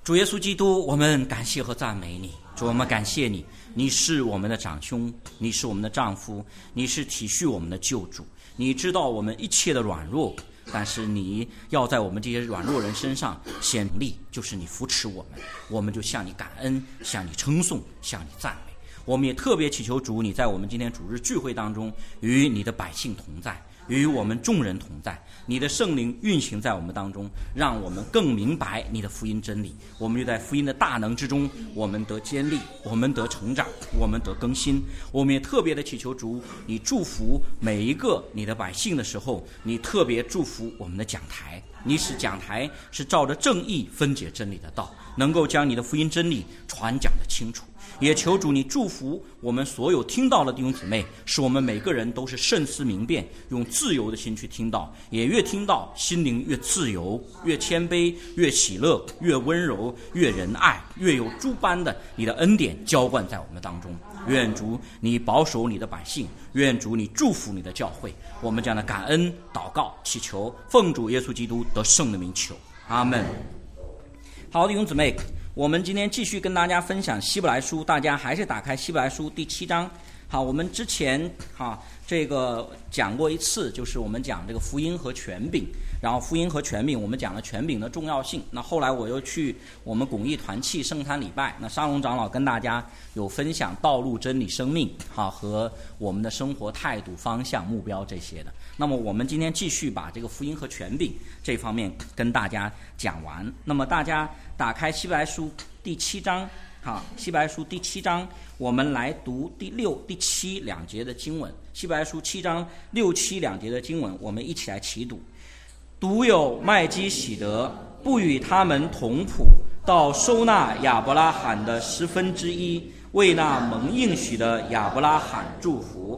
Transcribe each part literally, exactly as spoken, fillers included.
主耶稣基督，我们感谢和赞美你。主，我们感谢你，你是我们的长兄，你是我们的丈夫，你是体恤我们的救主，你知道我们一切的软弱，但是你要在我们这些软弱人身上显力，就是你扶持我们，我们就向你感恩，向你称颂，向你赞美。我们也特别祈求主，你在我们今天主日聚会当中与你的百姓同在，与我们众人同在，你的圣灵运行在我们当中，让我们更明白你的福音真理。我们就在福音的大能之中，我们得坚立，我们得成长，我们得更新。我们也特别的祈求主，你祝福每一个你的百姓的时候，你特别祝福我们的讲台，你使讲台是照着正义分解真理的道，能够将你的福音真理传讲得清楚。也求主你祝福我们所有听到的弟兄姊妹，使我们每个人都是慎思明辨，用自由的心去听到，也越听到心灵越自由，越谦卑，越喜乐，越温柔，越仁爱，越有诸般的你的恩典浇灌在我们当中。愿主你保守你的百姓，愿主你祝福你的教会。我们这样的感恩祷告祈求，奉主耶稣基督得胜的名求，阿们。好，弟兄姊妹，我们今天继续跟大家分享希伯来书，大家还是打开希伯来书第七章。好，我们之前哈这个讲过一次，就是我们讲这个福音和权柄，然后福音和权柄，我们讲了权柄的重要性。那后来我又去我们公益团契圣餐礼拜，那沙龙长老跟大家有分享道路、真理、生命哈和我们的生活态度、方向、目标这些的。那么我们今天继续把这个福音和权柄这方面跟大家讲完。那么大家打开希伯来书第七章。好，希伯来书第七章，我们来读第六、第七两节的经文。希伯来书七章六七两节的经文，我们一起来齐读。独有麦基洗德不与他们同谱，到收纳亚伯拉罕的十分之一，为那蒙应许的亚伯拉罕祝福，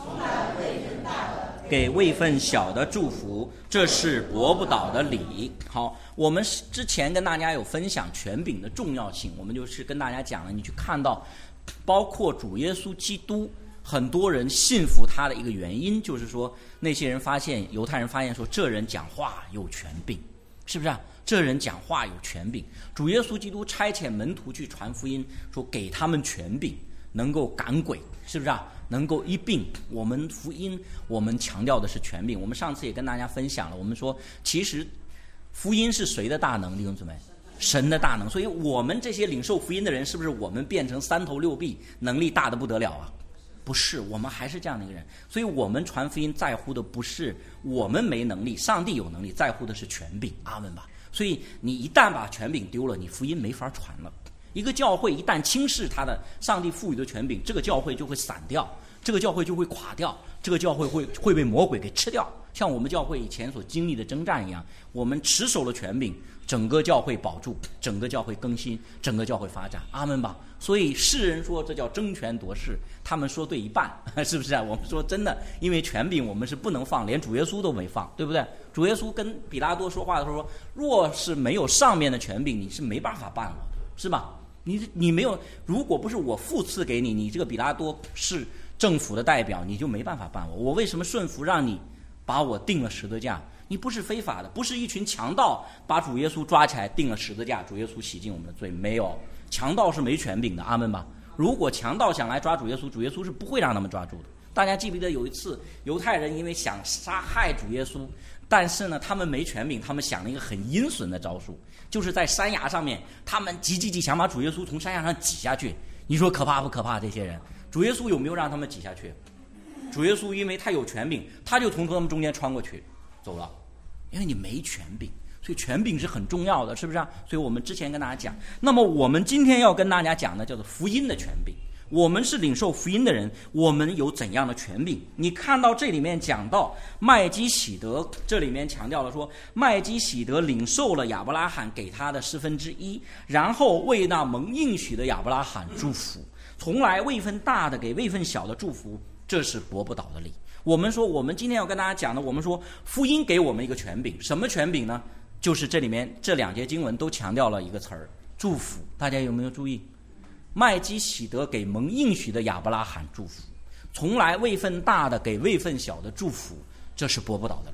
给位分小的祝福，这是驳不倒的理。好，我们之前跟大家有分享权柄的重要性，我们就是跟大家讲了，你去看到包括主耶稣基督，很多人信服他的一个原因，就是说那些人发现，犹太人发现说这人讲话有权柄，是不是啊？这人讲话有权柄。主耶稣基督差遣门徒去传福音，说给他们权柄，能够赶鬼，是不是啊？能够医病。我们福音我们强调的是权柄。我们上次也跟大家分享了，我们说其实福音是谁的大能，弟兄姊妹？神的大能。所以我们这些领受福音的人，是不是我们变成三头六臂，能力大的不得了啊？不是，我们还是这样的一个人。所以我们传福音在乎的不是我们没能力，上帝有能力，在乎的是权柄。阿们吧。所以你一旦把权柄丢了，你福音没法传了。一个教会一旦轻视他的上帝赋予的权柄，这个教会就会散掉，这个教会就会垮掉，这个教会会会被魔鬼给吃掉。像我们教会以前所经历的征战一样，我们持守了权柄，整个教会保住，整个教会更新，整个教会发展。阿们吧。所以世人说这叫争权夺势，他们说对一半，是不是啊？我们说真的，因为权柄我们是不能放，连主耶稣都没放，对不对？主耶稣跟比拉多说话的时候说，若是没有上面的权柄，你是没办法办我的，是吧？你你没有，如果不是我复赐给你，你这个比拉多是政府的代表，你就没办法办我。我为什么顺服让你把我钉了十字架？你不是非法的，不是一群强盗把主耶稣抓起来钉了十字架，主耶稣洗净我们的罪，没有。强盗是没权柄的，阿们吧。如果强盗想来抓主耶稣，主耶稣是不会让他们抓住的。大家记不记得有一次犹太人因为想杀害主耶稣，但是呢他们没权柄，他们想了一个很阴损的招数，就是在山崖上面他们挤挤挤想把主耶稣从山崖上挤下去。你说可怕不可怕？这些人主耶稣有没有让他们挤下去？主耶稣因为他有权柄，他就从他们中间穿过去走了。因为你没权柄，所以权柄是很重要的，是不是啊？所以我们之前跟大家讲，那么我们今天要跟大家讲的叫做福音的权柄。我们是领受福音的人，我们有怎样的权柄？你看到这里面讲到麦基洗德，这里面强调了说麦基洗德领受了亚伯拉罕给他的十分之一，然后为那蒙应许的亚伯拉罕祝福，从来位分大的给位分小的祝福，这是驳不倒的理。我们说我们今天要跟大家讲的，我们说福音给我们一个权柄，什么权柄呢？就是这里面这两节经文都强调了一个词儿，祝福。大家有没有注意？麦基洗德给蒙应许的亚伯拉罕祝福，从来位分大的给位分小的祝福，这是驳不倒的理。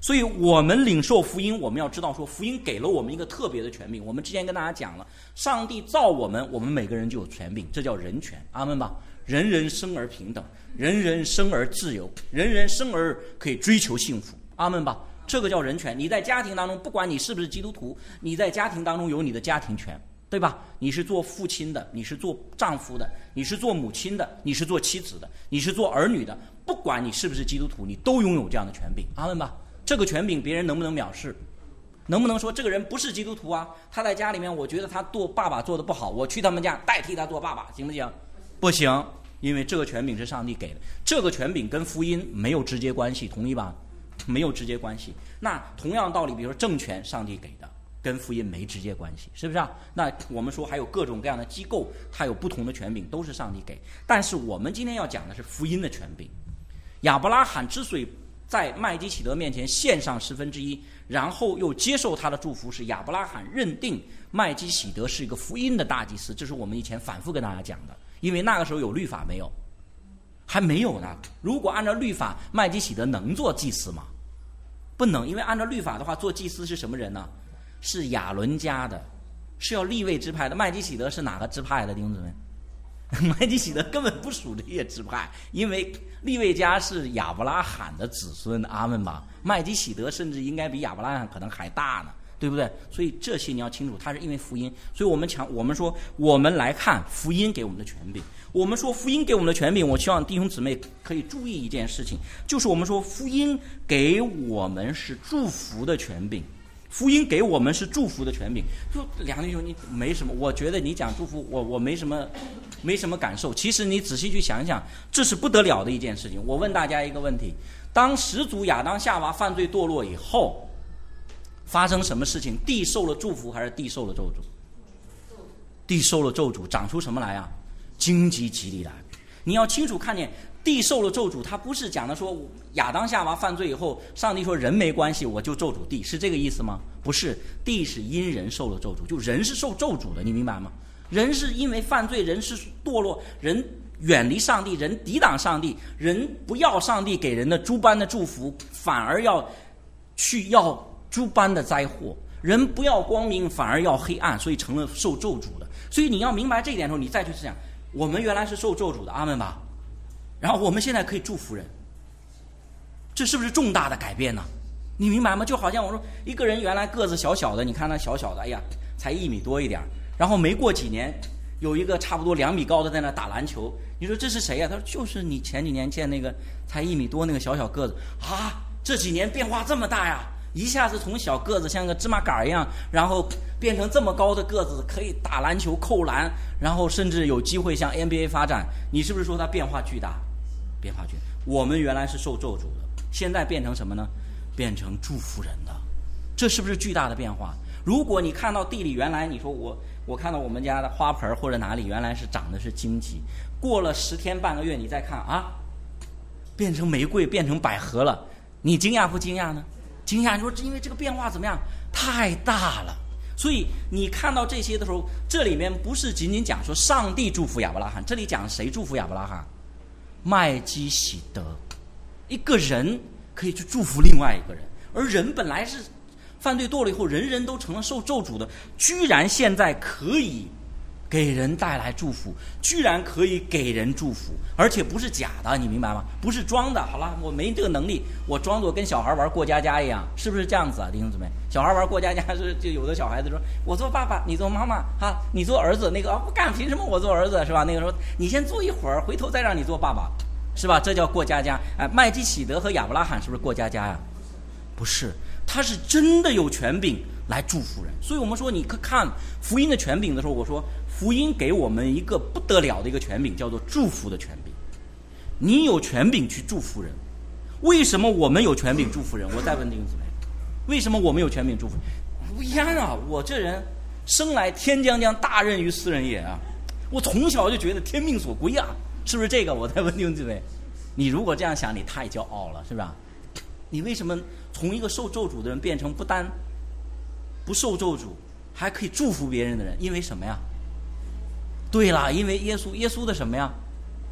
所以我们领受福音，我们要知道说，福音给了我们一个特别的权柄。我们之前跟大家讲了，上帝造我们，我们每个人就有权柄，这叫人权。阿们吧。人人生而平等，人人生而自由，人人生而可以追求幸福。阿们吧。这个叫人权。你在家庭当中，不管你是不是基督徒，你在家庭当中有你的家庭权，对吧？你是做父亲的，你是做丈夫的，你是做母亲的，你是做妻子的，你是做儿女的，不管你是不是基督徒，你都拥有这样的权柄。阿们吧。这个权柄别人能不能藐视？能不能说这个人不是基督徒啊？他在家里面，我觉得他做爸爸做得不好，我去他们家代替他做爸爸，行不行？不行，因为这个权柄是上帝给的，这个权柄跟福音没有直接关系，同意吧？没有直接关系。那同样道理，比如说政权，上帝给的，跟福音没直接关系，是不是啊？那我们说还有各种各样的机构，它有不同的权柄，都是上帝给。但是我们今天要讲的是福音的权柄。亚伯拉罕之所以在麦基洗德面前献上十分之一，然后又接受他的祝福，是亚伯拉罕认定麦基洗德是一个福音的大祭司，这是我们以前反复跟大家讲的。因为那个时候有律法没有？还没有呢。如果按照律法，麦基洗德能做祭司吗？不能，因为按照律法的话，做祭司是什么人呢？是亚伦家的，是要利未支派的。麦基洗德是哪个支派的？弟兄姊妹，麦基洗德根本不属这些支派，因为利未家是亚伯拉罕的子孙。阿们吧。麦基洗德甚至应该比亚伯拉罕可能还大呢，对不对？所以这些你要清楚，它是因为福音。所以我们强，我们说，我们来看福音给我们的权柄。我们说福音给我们的权柄，我希望弟兄姊妹可以注意一件事情，就是我们说福音给我们是祝福的权柄。福音给我们是祝福的权柄。就梁弟兄，你没什么，我觉得你讲祝福，我我没什么，没什么感受。其实你仔细去想一想，这是不得了的一件事情。我问大家一个问题：当始祖亚当夏娃犯罪堕落以后，发生什么事情？地受了祝福还是地受了咒诅？地受了咒诅，长出什么来啊？荆棘蒺藜来。你要清楚看见，地受了咒诅，它不是讲的说亚当夏娃犯罪以后，上帝说人没关系，我就咒诅地，是这个意思吗？不是，地是因人受了咒诅，就人是受咒诅的，你明白吗？人是因为犯罪，人是堕落，人远离上帝，人抵挡上帝，人不要上帝给人的诸般的祝福，反而要去要诸般的灾祸。人不要光明，反而要黑暗，所以成了受咒诅的。所以你要明白这一点的时候，你再去思想，我们原来是受咒诅的，阿们吧。然后我们现在可以祝福人，这是不是重大的改变呢？你明白吗？就好像我说一个人原来个子小小的，你看他小小的，哎呀，才一米多一点，然后没过几年，有一个差不多两米高的在那打篮球，你说这是谁呀？他说就是你前几年见那个才一米多那个小小个子啊，这几年变化这么大呀！一下子从小个子像个芝麻杆一样，然后变成这么高的个子，可以打篮球、扣篮，然后甚至有机会向 N B A 发展。你是不是说他变化巨大？变化巨大。我们原来是受咒诅的，现在变成什么呢？变成祝福人的。这是不是巨大的变化？如果你看到地里原来你说我我看到我们家的花盆或者哪里原来是长的是荆棘，过了十天半个月你再看啊，变成玫瑰，变成百合了，你惊讶不惊讶呢？惊讶。你说因为这个变化怎么样？太大了。所以你看到这些的时候，这里面不是仅仅讲说上帝祝福亚伯拉罕，这里讲谁祝福亚伯拉罕？麦基洗德。一个人可以去祝福另外一个人，而人本来是犯罪堕落以后，人人都成了受咒诅的，居然现在可以给人带来祝福，居然可以给人祝福，而且不是假的，你明白吗？不是装的。好了，我没这个能力，我装作跟小孩玩过家家一样，是不是这样子啊？弟兄姊妹，小孩玩过家家是就有的小孩子说我做爸爸，你做妈妈啊，你做儿子，那个啊不干，凭什么我做儿子，是吧？那个说你先做一会儿，回头再让你做爸爸，是吧？这叫过家家。哎，麦基洗德和亚伯拉罕是不是过家家呀？不是，他是真的有权柄来祝福人。所以我们说你看福音的权柄的时候，我说福音给我们一个不得了的一个权柄，叫做祝福的权柄。你有权柄去祝福人。为什么我们有权柄祝福人？我再问弟兄姊妹，为什么我们有权柄祝福人？不一样啊，我这人生来天将降大任于斯人也啊，我从小就觉得天命所归啊，是不是这个？我再问弟兄姊妹，你如果这样想，你太骄傲了，是吧？你为什么从一个受咒诅的人变成不单不受咒诅还可以祝福别人的人？因为什么呀？对了，因为耶稣，耶稣的什么呀？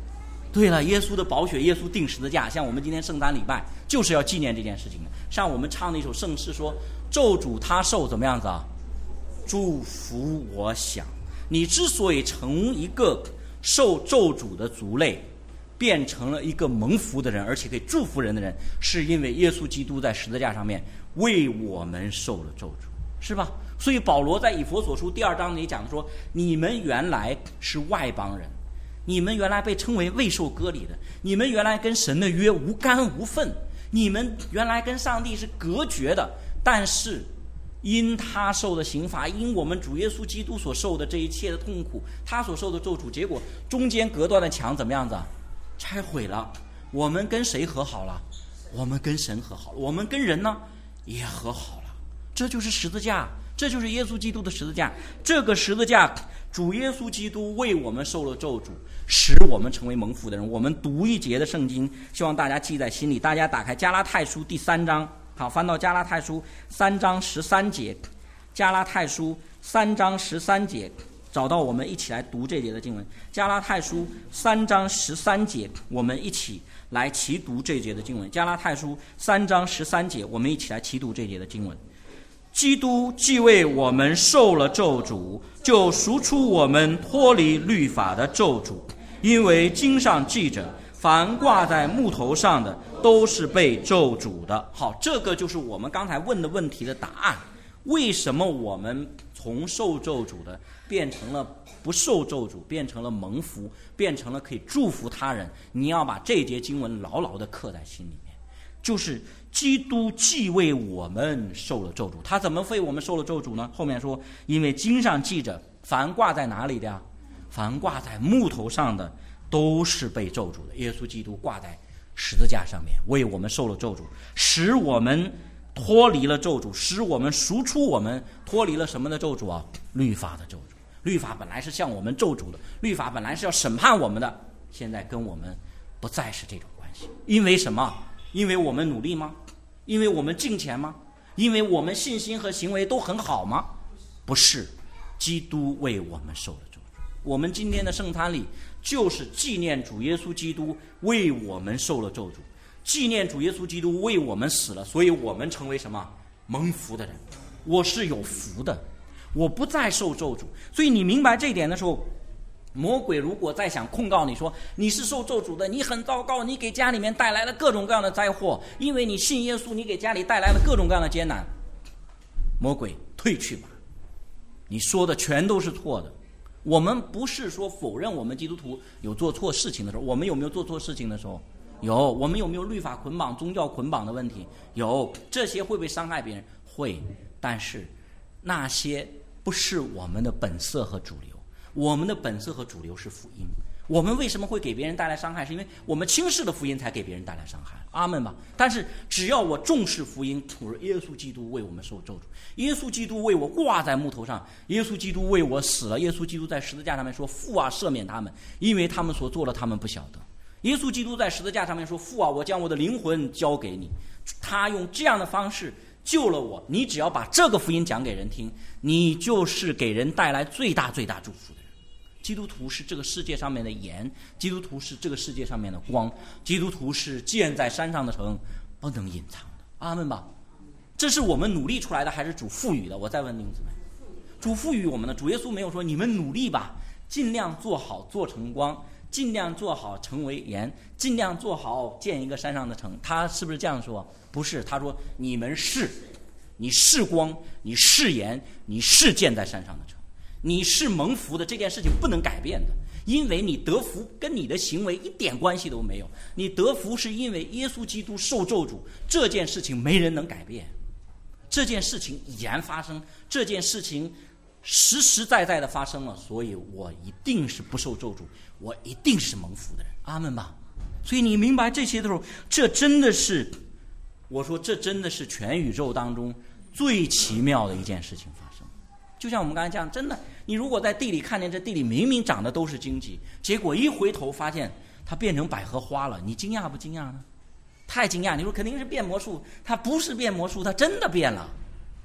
对了，耶稣的宝血，耶稣钉十字架，像我们今天圣诞礼拜就是要纪念这件事情的。像我们唱的一首圣诗说，咒诅他受怎么样子啊？祝福我想。你之所以成一个受咒诅的族类，变成了一个蒙福的人，而且可以祝福人的人，是因为耶稣基督在十字架上面为我们受了咒诅，是吧？所以保罗在以弗所书第二章里讲说，你们原来是外邦人，你们原来被称为未受割礼的，你们原来跟神的约无干无分，你们原来跟上帝是隔绝的，但是因他受的刑罚，因我们主耶稣基督所受的这一切的痛苦，他所受的咒诅，结果中间隔断的墙怎么样子啊？拆毁了。我们跟谁和好了？我们跟神和好了。我们跟人呢也和好了。这就是十字架，这就是耶稣基督的十字架。这个十字架，主耶稣基督为我们受了咒诅，使我们成为蒙福的人。我们读一节的圣经，希望大家记在心里。大家打开加拉太书第三章，好，翻到加拉太书三章十三节，加拉太书三章十三节，找到我们一起来读这节的经文。加拉太书三章十三节，我们一起来齐读这节的经文。加拉太书三章十三节，我们一起来齐读这节的经文。基督既为我们受了咒诅，就赎出我们脱离律法的咒诅，因为经上记着，凡挂在木头上的都是被咒诅的。好，这个就是我们刚才问的问题的答案。为什么我们从受咒诅的变成了不受咒诅，变成了蒙福，变成了可以祝福他人？你要把这节经文牢牢地刻在心里面，就是基督既为我们受了咒诅。他怎么为我们受了咒诅呢？后面说，因为经上记着，凡挂在哪里的呀？凡挂在木头上的都是被咒诅的。耶稣基督挂在十字架上面，为我们受了咒诅，使我们脱离了咒诅，使我们赎出我们脱离了什么的咒诅啊？律法的咒诅。律法本来是向我们咒诅的，律法本来是要审判我们的，现在跟我们不再是这种关系。因为什么？因为我们努力吗？因为我们敬虔吗？因为我们信心和行为都很好吗？不是，基督为我们受了咒诅。我们今天的圣餐礼就是纪念主耶稣基督为我们受了咒诅，纪念主耶稣基督为我们死了，所以我们成为什么？蒙福的人。我是有福的，我不再受咒诅。所以你明白这一点的时候，魔鬼如果再想控告你说你是受咒诅的，你很糟糕，你给家里面带来了各种各样的灾祸，因为你信耶稣，你给家里带来了各种各样的艰难，魔鬼退去吧，你说的全都是错的。我们不是说否认我们基督徒有做错事情的时候，我们有没有做错事情的时候？有。我们有没有律法捆绑、宗教捆绑的问题？有。这些会不会伤害别人？会。但是那些不是我们的本色和主流，我们的本色和主流是福音。我们为什么会给别人带来伤害？是因为我们轻视的福音才给别人带来伤害。阿们吧。但是只要我重视福音，我说耶稣基督为我们受咒诅，耶稣基督为我挂在木头上，耶稣基督为我死了，耶稣基督在十字架上面说，父啊，赦免他们，因为他们所做的他们不晓得。耶稣基督在十字架上面说，父啊，我将我的灵魂交给你。他用这样的方式救了我。你只要把这个福音讲给人听，你就是给人带来最大最大祝福的人。基督徒是这个世界上面的盐，基督徒是这个世界上面的光，基督徒是建在山上的城，不能隐藏的。阿们吧。这是我们努力出来的，还是主赋予的？我再问弟兄姊妹，主赋予我们的。主耶稣没有说你们努力吧，尽量做好做成光，尽量做好成为盐，尽量做好建一个山上的城。他是不是这样说？不是。他说你们是，你是光，你是盐，你是建在山上的城，你是蒙福的。这件事情不能改变的，因为你得福跟你的行为一点关系都没有。你得福是因为耶稣基督受咒诅，这件事情没人能改变。这件事情已然发生，这件事情实实在在的发生了，所以我一定是不受咒诅，我一定是蒙福的人。阿们吧。所以你明白这些的时候，这真的是，我说这真的是全宇宙当中最奇妙的一件事情发生。就像我们刚才讲，真的，你如果在地里看见这地里明明长的都是荆棘，结果一回头发现它变成百合花了，你惊讶不惊讶呢？太惊讶。你说肯定是变魔术，它不是变魔术，它真的变了。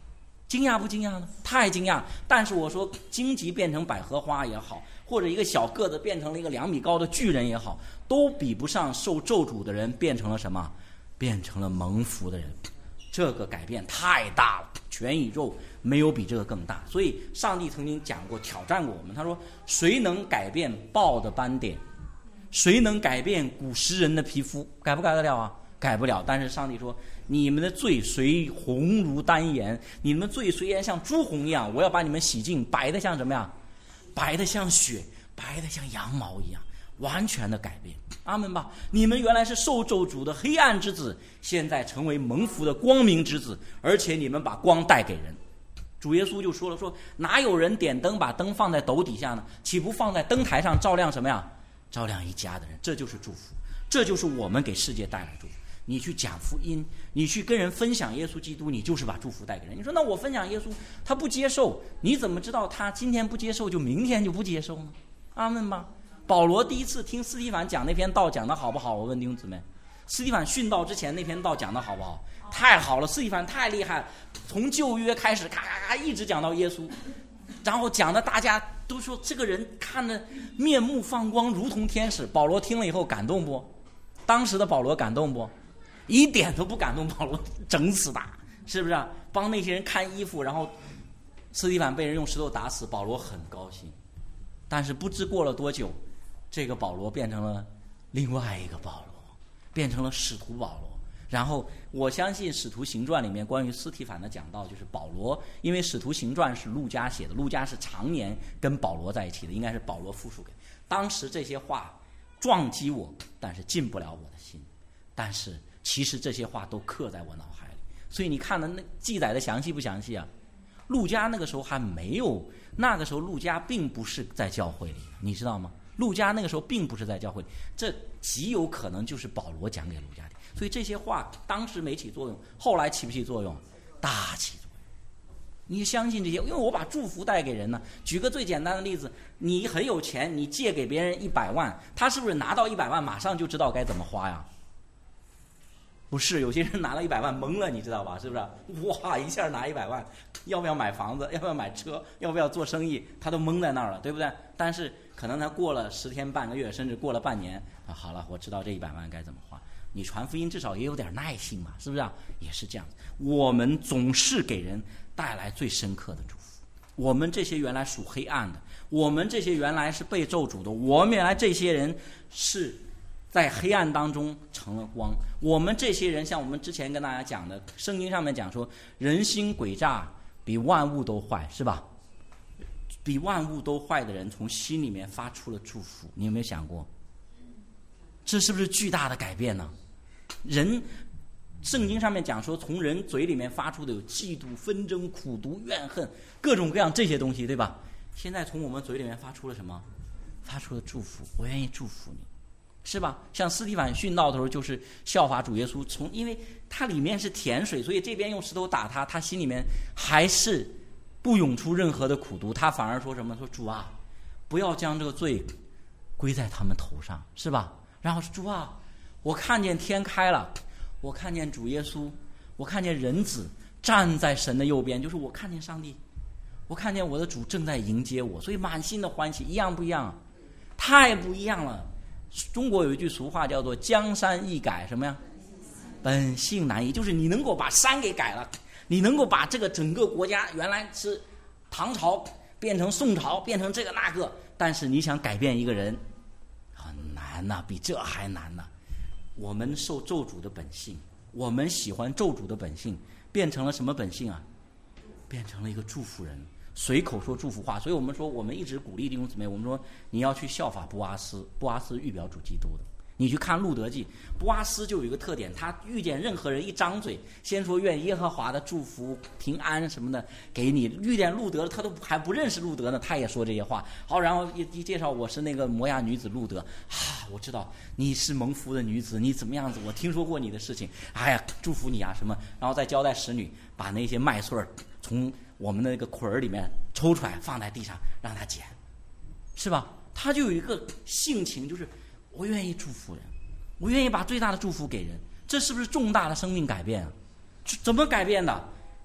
惊讶不惊讶呢？太惊讶！但是我说荆棘变成百合花也好，或者一个小个子变成了一个两米高的巨人也好，都比不上受咒诅的人变成了什么？变成了蒙福的人。这个改变太大了，全宇宙没有比这个更大。所以上帝曾经讲过，挑战过我们，他说谁能改变豹的斑点，谁能改变古时人的皮肤？改不改得了啊？改不了。但是上帝说，你们的罪虽红如丹颜，你们罪虽然像朱红一样，我要把你们洗净，白的像什么呀？白的像雪，白的像羊毛一样，完全的改变。阿们吧！你们原来是受咒诅的黑暗之子，现在成为蒙福的光明之子，而且你们把光带给人。主耶稣就说了，说哪有人点灯把灯放在斗底下呢？岂不放在灯台上照亮什么呀？照亮一家的人。这就是祝福，这就是我们给世界带来祝福。你去讲福音，你去跟人分享耶稣基督，你就是把祝福带给人。你说那我分享耶稣，他不接受，你怎么知道他今天不接受就明天就不接受呢？阿们吧！保罗第一次听司提反讲那篇道讲得好不好？我问弟兄姊妹，司提反殉道之前那篇道讲得好不好？太好了，司提反太厉害了，从旧约开始咔咔咔一直讲到耶稣，然后讲的大家都说这个人看着面目放光，如同天使。保罗听了以后感动不？当时的保罗感动不？一点都不感动。保罗整死他，是不是啊？帮那些人看衣服，然后司提反被人用石头打死，保罗很高兴。但是不知过了多久，这个保罗变成了另外一个保罗，变成了使徒保罗。然后我相信使徒行传里面关于司提反的讲到，就是保罗，因为使徒行传是路加写的，路加是常年跟保罗在一起的，应该是保罗复述给。当时这些话撞击我，但是进不了我的心，但是其实这些话都刻在我脑海里。所以你看的那记载的详细不详细啊？路加那个时候还没有，那个时候路加并不是在教会里，你知道吗？路加那个时候并不是在教会里，这极有可能就是保罗讲给路加的。所以这些话当时没起作用，后来起不起作用？大起作用。你相信这些？因为我把祝福带给人呢。举个最简单的例子，你很有钱，你借给别人一百万，他是不是拿到一百万马上就知道该怎么花呀？不是，有些人拿了一百万懵了，你知道吧？是不是？哇，一下拿一百万，要不要买房子？要不要买车？要不要做生意？他都懵在那儿了，对不对？但是可能他过了十天半个月，甚至过了半年啊，好了，我知道这一百万该怎么花。你传福音至少也有点耐性嘛，是不是啊？也是这样。我们总是给人带来最深刻的祝福。我们这些原来属黑暗的，我们这些原来是被咒诅的，我们原来这些人是在黑暗当中成了光。我们这些人，像我们之前跟大家讲的，圣经上面讲说，人心诡诈，比万物都坏，是吧？比万物都坏的人，从心里面发出了祝福。你有没有想过，这是不是巨大的改变呢？人，圣经上面讲说，从人嘴里面发出的有嫉妒、纷争、苦毒、怨恨，各种各样这些东西，对吧？现在从我们嘴里面发出了什么？发出了祝福。我愿意祝福你，是吧？像司提反殉道的时候，就是效法主耶稣，从因为它里面是甜水，所以这边用石头打他，他心里面还是不涌出任何的苦毒，他反而说什么？说主啊，不要将这个罪归在他们头上，是吧？然后说主啊，我看见天开了，我看见主耶稣，我看见人子站在神的右边，就是我看见上帝，我看见我的主正在迎接我，所以满心的欢喜。一样不一样？太不一样了。中国有一句俗话叫做江山易改，什么呀？本性难移。就是你能够把山给改了，你能够把这个整个国家原来是唐朝变成宋朝，变成这个那个，但是你想改变一个人很难呐、啊，比这还难呐、啊。我们受咒诅的本性，我们喜欢咒诅的本性，变成了什么本性啊？变成了一个祝福人，随口说祝福话。所以我们说，我们一直鼓励弟兄姊妹，我们说你要去效法波阿斯，波阿斯预表主基督的。你去看路德记，波阿斯就有一个特点，他遇见任何人一张嘴，先说愿耶和华的祝福、平安什么的给你。遇见路德，他都还不认识路德呢，他也说这些话。好，然后一一介绍，我是那个摩押女子路德啊，我知道你是蒙福的女子，你怎么样子？我听说过你的事情，哎呀，祝福你啊什么。然后再交代使女把那些麦穗从我们的那个捆儿里面抽出来，放在地上让他捡，是吧？他就有一个性情，就是我愿意祝福人，我愿意把最大的祝福给人。这是不是重大的生命改变啊？怎么改变的？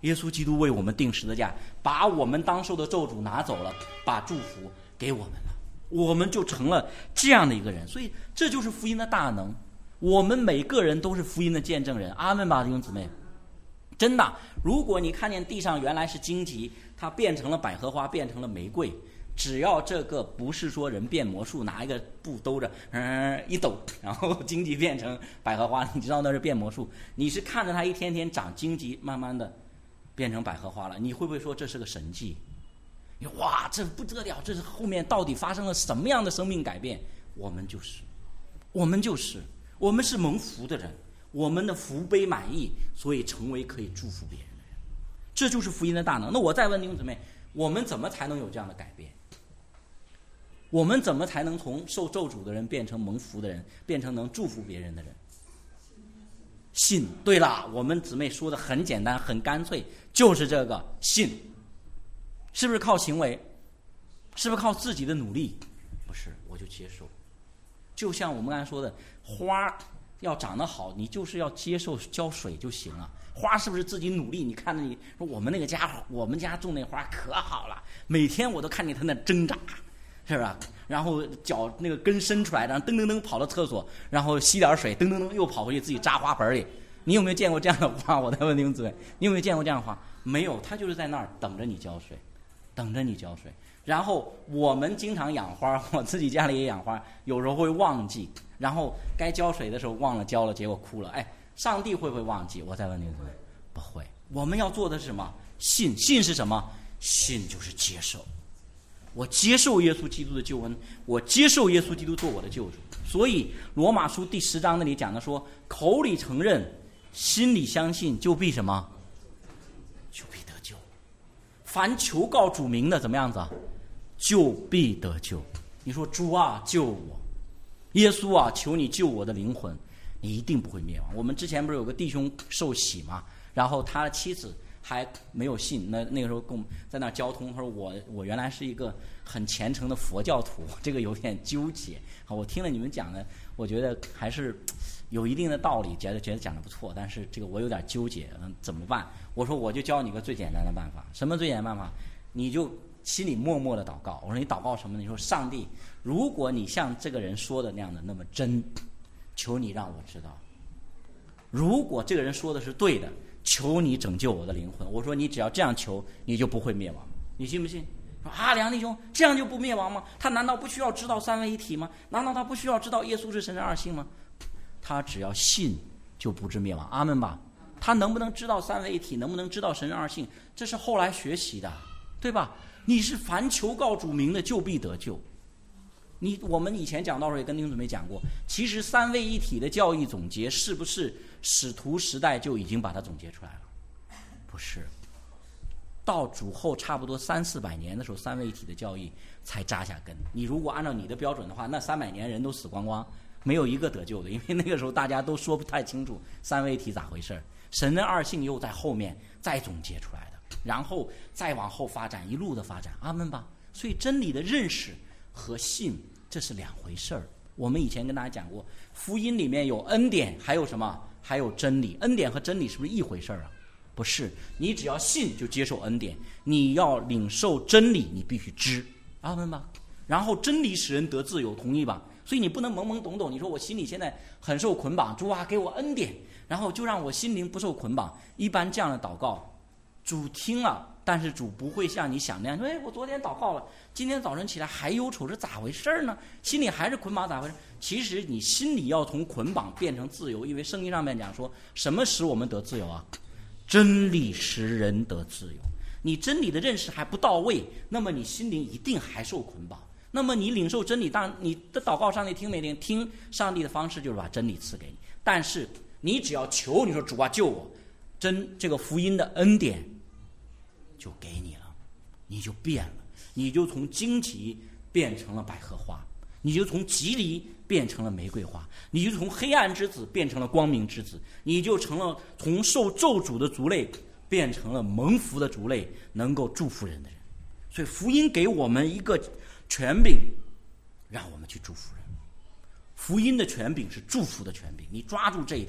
耶稣基督为我们定十字架，把我们当受的咒诅拿走了，把祝福给我们了，我们就成了这样的一个人。所以这就是福音的大能，我们每个人都是福音的见证人。阿们吧，弟兄姊妹。真的，如果你看见地上原来是荆棘，它变成了百合花，变成了玫瑰，只要这个不是说人变魔术，拿一个布兜着，嗯，一抖，然后荆棘变成百合花，你知道那是变魔术。你是看着它一天天长荆棘，慢慢的变成百合花了，你会不会说这是个神迹？哇，这不得了，这是后面到底发生了什么样的生命改变？我们就是，我们就是，我们是蒙福的人，我们的福杯满溢，所以成为可以祝福别人的人，这就是福音的大能。那我再问弟兄姊妹，我们怎么才能有这样的改变？我们怎么才能从受咒诅的人变成蒙福的人，变成能祝福别人的人？信。对了，我们姊妹说的很简单很干脆，就是这个信。是不是靠行为？是不是靠自己的努力？不是，我就接受。就像我们刚才说的，花要长得好，你就是要接受浇水就行了。花是不是自己努力？你看着你说我们那个家，我们家种那花可好了，每天我都看见它那挣扎，是吧？然后脚那个根伸出来，然后噔噔噔跑到厕所，然后吸点水，噔噔噔又跑回去自己扎花盆里。你有没有见过这样的花？我在问弟兄姊妹，你有没有见过这样的花？没有，它就是在那儿等着你浇水，等着你浇水。然后我们经常养花，我自己家里也养花，有时候会忘记，然后该浇水的时候忘了浇了，结果枯了。哎，上帝会不会忘记？我再问你们，不会。我们要做的是什么？信。信是什么？信就是接受。我接受耶稣基督的救恩，我接受耶稣基督做我的救主。所以罗马书第十章那里讲的说，口里承认，心里相信，就必什么？就必得救。凡求告主名的，怎么样子啊？就必得救。你说主啊救我，耶稣啊求你救我的灵魂，你一定不会灭亡。我们之前不是有个弟兄受洗嘛，然后他的妻子还没有信，那那个时候跟我们在那交通，他说我我原来是一个很虔诚的佛教徒，这个有点纠结。我听了你们讲的，我觉得还是有一定的道理，觉得觉得讲的不错，但是这个我有点纠结，嗯，怎么办？我说我就教你个最简单的办法。什么最简单的办法？你就心里默默的祷告。我说你祷告什么呢？你说上帝，如果你像这个人说的那样的那么真，求你让我知道。如果这个人说的是对的，求你拯救我的灵魂。我说你只要这样求，你就不会灭亡。你信不信？说啊，梁弟兄，这样就不灭亡吗？他难道不需要知道三位一体吗？难道他不需要知道耶稣是神的二性吗？他只要信就不致灭亡。阿们吧。他能不能知道三位一体，能不能知道神的二性，这是后来学习的，对吧？你是凡求告主名的，就必得救。你我们以前讲到时候也跟弟兄姊妹讲过，其实三位一体的教义总结是不是使徒时代就已经把它总结出来了？不是，到主后差不多三四百年的时候，三位一体的教义才扎下根。你如果按照你的标准的话，那三百年人都死光光，没有一个得救的，因为那个时候大家都说不太清楚三位一体咋回事，神的二性又在后面再总结出来的，然后再往后发展，一路的发展。阿们吧。所以真理的认识和信这是两回事儿。我们以前跟大家讲过，福音里面有恩典，还有什么？还有真理。恩典和真理是不是一回事儿啊？不是，你只要信就接受恩典，你要领受真理，你必须知。阿们吧。然后真理使人得自由，同意吧？所以你不能懵懵懂懂，你说我心里现在很受捆绑，主啊给我恩典，然后就让我心灵不受捆绑。一般这样的祷告，主听了，但是主不会像你想那样说，哎，我昨天祷告了，今天早晨起来还忧愁，是咋回事呢？心里还是捆绑，咋回事？其实你心里要从捆绑变成自由，因为圣经上面讲说，什么使我们得自由啊？真理使人得自由。你真理的认识还不到位，那么你心灵一定还受捆绑。那么你领受真理，当然你的祷告上帝听没听？听。上帝的方式就是把真理赐给你，但是你只要求，你说主啊救我，真这个福音的恩典就给你了，你就变了，你就从荆棘变成了百合花，你就从棘藜变成了玫瑰花，你就从黑暗之子变成了光明之子，你就成了从受咒诅的族类变成了蒙福的族类，能够祝福人的人。所以福音给我们一个权柄，让我们去祝福人。福音的权柄是祝福的权柄，你抓住这一点。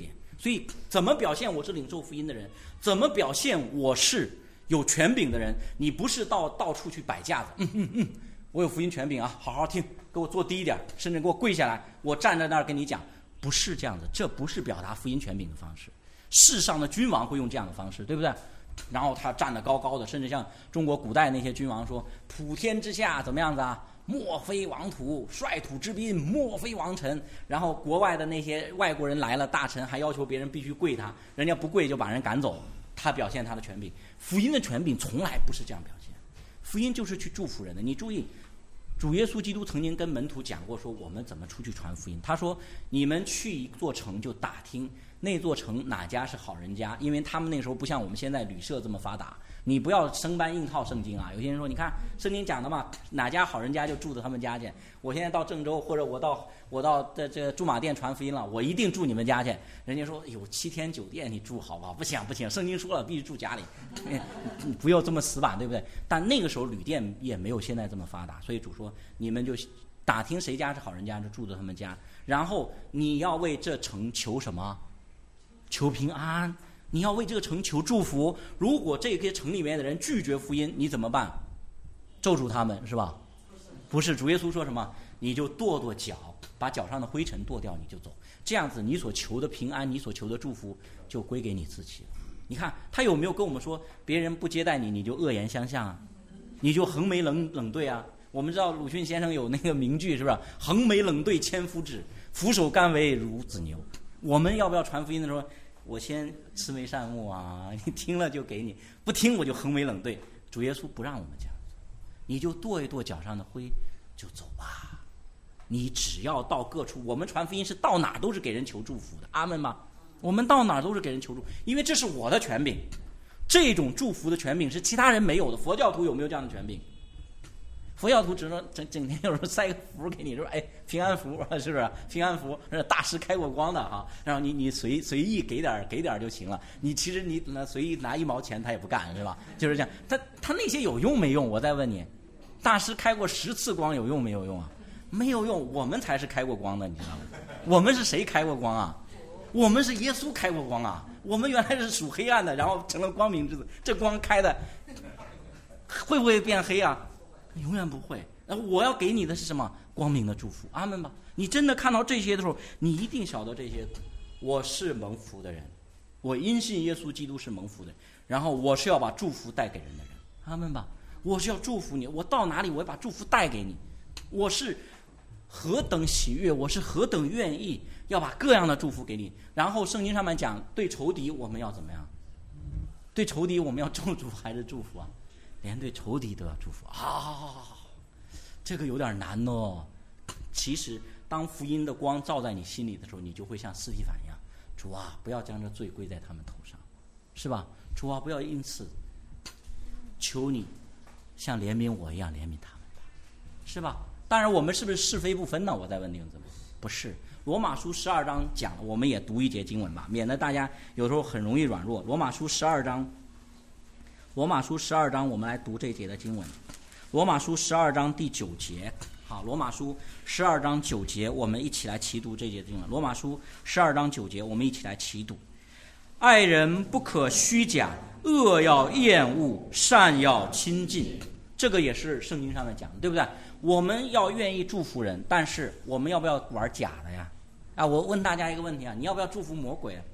所以怎么表现我是领受福音的人，怎么表现我是有权柄的人？你不是到到处去摆架子，嗯嗯嗯，我有福音权柄啊，好好听，给我坐低一点，甚至给我跪下来，我站在那儿跟你讲，不是这样的，这不是表达福音权柄的方式。世上的君王会用这样的方式，对不对？然后他站得高高的，甚至像中国古代那些君王说，普天之下怎么样子啊，莫非王土，率土之滨，莫非王臣。然后国外的那些外国人来了，大臣还要求别人必须跪他，人家不跪就把人赶走，他表现他的权柄。福音的权柄从来不是这样表现，福音就是去祝福人的。你注意，主耶稣基督曾经跟门徒讲过，说我们怎么出去传福音。他说，你们去一座城就打听那座城哪家是好人家，因为他们那时候不像我们现在旅社这么发达，你不要生搬硬套圣经啊。有些人说，你看圣经讲的嘛，哪家好人家就住到他们家去。我现在到郑州，或者我到我到这这驻马店传福音了，我一定住你们家去。人家说有七天酒店，你住好不好？不行不行，圣经说了必须住家里，你不要这么死板，对不对？但那个时候旅店也没有现在这么发达，所以主说你们就打听谁家是好人家，就住到他们家。然后你要为这城求什么？求平安，你要为这个城求祝福。如果这些城里面的人拒绝福音，你怎么办？咒诅他们是吧？不是，主耶稣说什么？你就跺跺脚，把脚上的灰尘跺掉，你就走。这样子，你所求的平安，你所求的祝福，就归给你自己了。你看他有没有跟我们说，别人不接待你，你就恶言相向啊，你就横眉冷冷对啊？我们知道鲁迅先生有那个名句，是不是？横眉冷对千夫指，俯首甘为孺子牛。我们要不要传福音的时候，我先慈眉善目啊，你听了就给你，不听我就横眉冷对。主耶稣不让我们这样子，你就跺一跺脚上的灰就走吧。你只要到各处，我们传福音是到哪都是给人求祝福的，阿们吗？我们到哪都是给人求祝福，因为这是我的权柄。这种祝福的权柄是其他人没有的。佛教徒有没有这样的权柄？佛教徒只能整整天有时候塞个符给你，说哎平安符，是不是平安符？大师开过光的哈，然后你你随随意给点给点就行了。你其实你随意拿一毛钱他也不干，是吧？就是这样。他他那些有用没用？我再问你，大师开过十次光有用没有用啊？没有用。我们才是开过光的，你知道吗？我们是谁开过光啊？我们是耶稣开过光啊！我们原来是属黑暗的，然后成了光明之子。这光开的会不会变黑啊？永远不会。我要给你的是什么？光明的祝福，阿们吧。你真的看到这些的时候，你一定晓得这些，我是蒙福的人，我因信耶稣基督是蒙福的人，然后我是要把祝福带给人的人，阿们吧。我是要祝福你，我到哪里我要把祝福带给你，我是何等喜悦，我是何等愿意要把各样的祝福给你。然后圣经上面讲，对仇敌我们要怎么样？对仇敌我们要咒诅还是祝福啊？连对仇敌都要祝福啊！这个有点难哦。其实当福音的光照在你心里的时候，你就会像司提反一样，主啊，不要将这罪归在他们头上，是吧？主啊，不要因此，求你像怜悯我一样怜悯他们吧，是吧？当然我们是不是是非不分呢？我再问弟兄姊妹，不是。罗马书十二章讲了，我们也读一节经文吧，免得大家有时候很容易软弱。罗马书十二章罗马书十二章，我们来读这一节的经文。罗马书十二章第九节，好，罗马书十二章九节，我们一起来齐读这节经文。罗马书十二章九节，我们一起来齐读：爱人不可虚假，恶要厌恶，善要亲近。这个也是圣经上面讲的，对不对？我们要愿意祝福人，但是我们要不要玩假的呀？啊，我问大家一个问题啊，你要不要祝福魔鬼啊？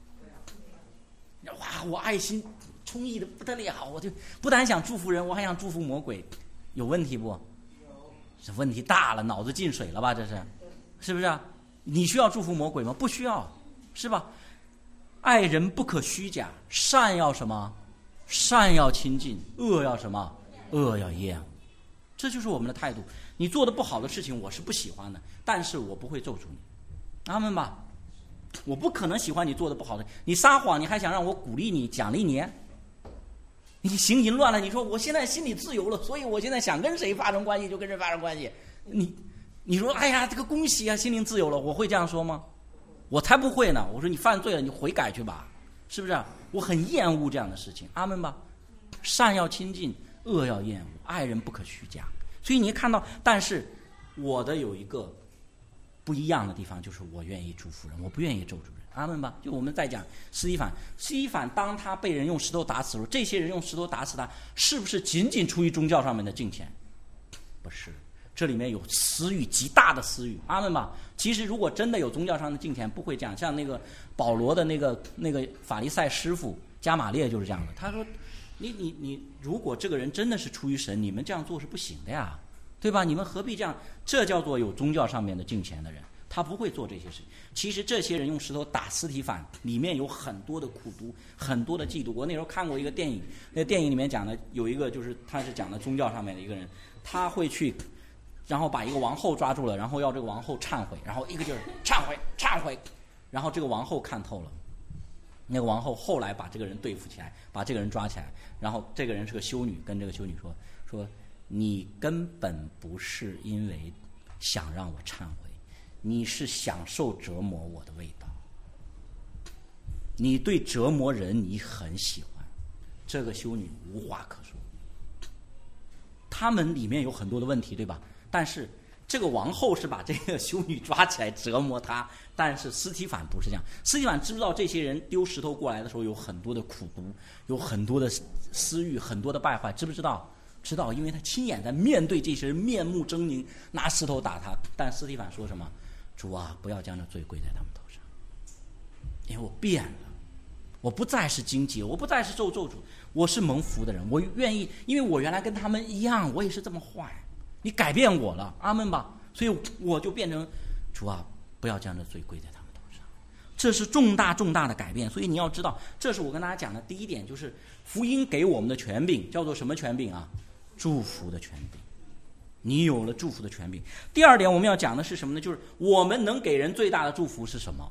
哇，我爱心充溢的不得了，我就不但想祝福人，我还想祝福魔鬼，有问题不？有，这问题大了，脑子进水了吧？这是，是不是啊？你需要祝福魔鬼吗？不需要，是吧？爱人不可虚假，善要什么？善要亲近，恶要什么？恶要厌恶。这就是我们的态度。你做的不好的事情，我是不喜欢的，但是我不会咒诅你，阿们吧。我不可能喜欢你做的不好的，你撒谎，你还想让我鼓励你、奖励你？你行淫乱了，你说我现在心里自由了，所以我现在想跟谁发生关系就跟谁发生关系。你，你说，哎呀，这个恭喜啊，心灵自由了，我会这样说吗？我才不会呢。我说你犯罪了，你悔改去吧，是不是？我很厌恶这样的事情，阿们吧。善要亲近，恶要厌恶，爱人不可虚假。所以你看到，但是我的有一个不一样的地方，就是我愿意祝福人，我不愿意咒诅人。 阿们吧。就我们在讲司提反，司提反当他被人用石头打死的时候，这些人用石头打死他，是不是仅仅出于宗教上面的敬虔？不是，这里面有私欲，极大的私欲，阿们吧。其实如果真的有宗教上的敬虔，不会这样。像那个保罗的那个那个法利赛师傅加玛列就是这样的，他说你你你，如果这个人真的是出于神，你们这样做是不行的呀，对吧？你们何必这样？这叫做有宗教上面的敬虔的人，他不会做这些事情。其实这些人用石头打司提反，里面有很多的苦毒，很多的嫉妒。我那时候看过一个电影，那电影里面讲的有一个就是他是讲的宗教上面的一个人，他会去，然后把一个王后抓住了，然后要这个王后忏悔，然后一个劲儿忏悔忏悔，然后这个王后看透了。那个王后后来把这个人对付起来，把这个人抓起来，然后这个人是个修女，跟这个修女说说你根本不是因为想让我忏悔，你是享受折磨我的味道，你对折磨人你很喜欢。这个修女无话可说。他们里面有很多的问题，对吧？但是这个王后是把这个修女抓起来折磨她，但是司提反不是这样。司提反知道这些人丢石头过来的时候有很多的苦毒，有很多的私欲，很多的败坏，知不知道？知道，因为他亲眼在面对这些人，面目狰狞，拿石头打他。但司提反说什么？主啊，不要将这罪归在他们头上，因为我变了，我不再是荆棘，我不再是受咒诅，我是蒙福的人，我愿意，因为我原来跟他们一样，我也是这么坏，你改变我了，阿们吧。所以我就变成主啊，不要将这罪归在他们头上。这是重大重大的改变。所以你要知道，这是我跟大家讲的第一点，就是福音给我们的权柄叫做什么权柄啊？祝福的权柄。你有了祝福的权柄。第二点我们要讲的是什么呢？就是我们能给人最大的祝福是什么？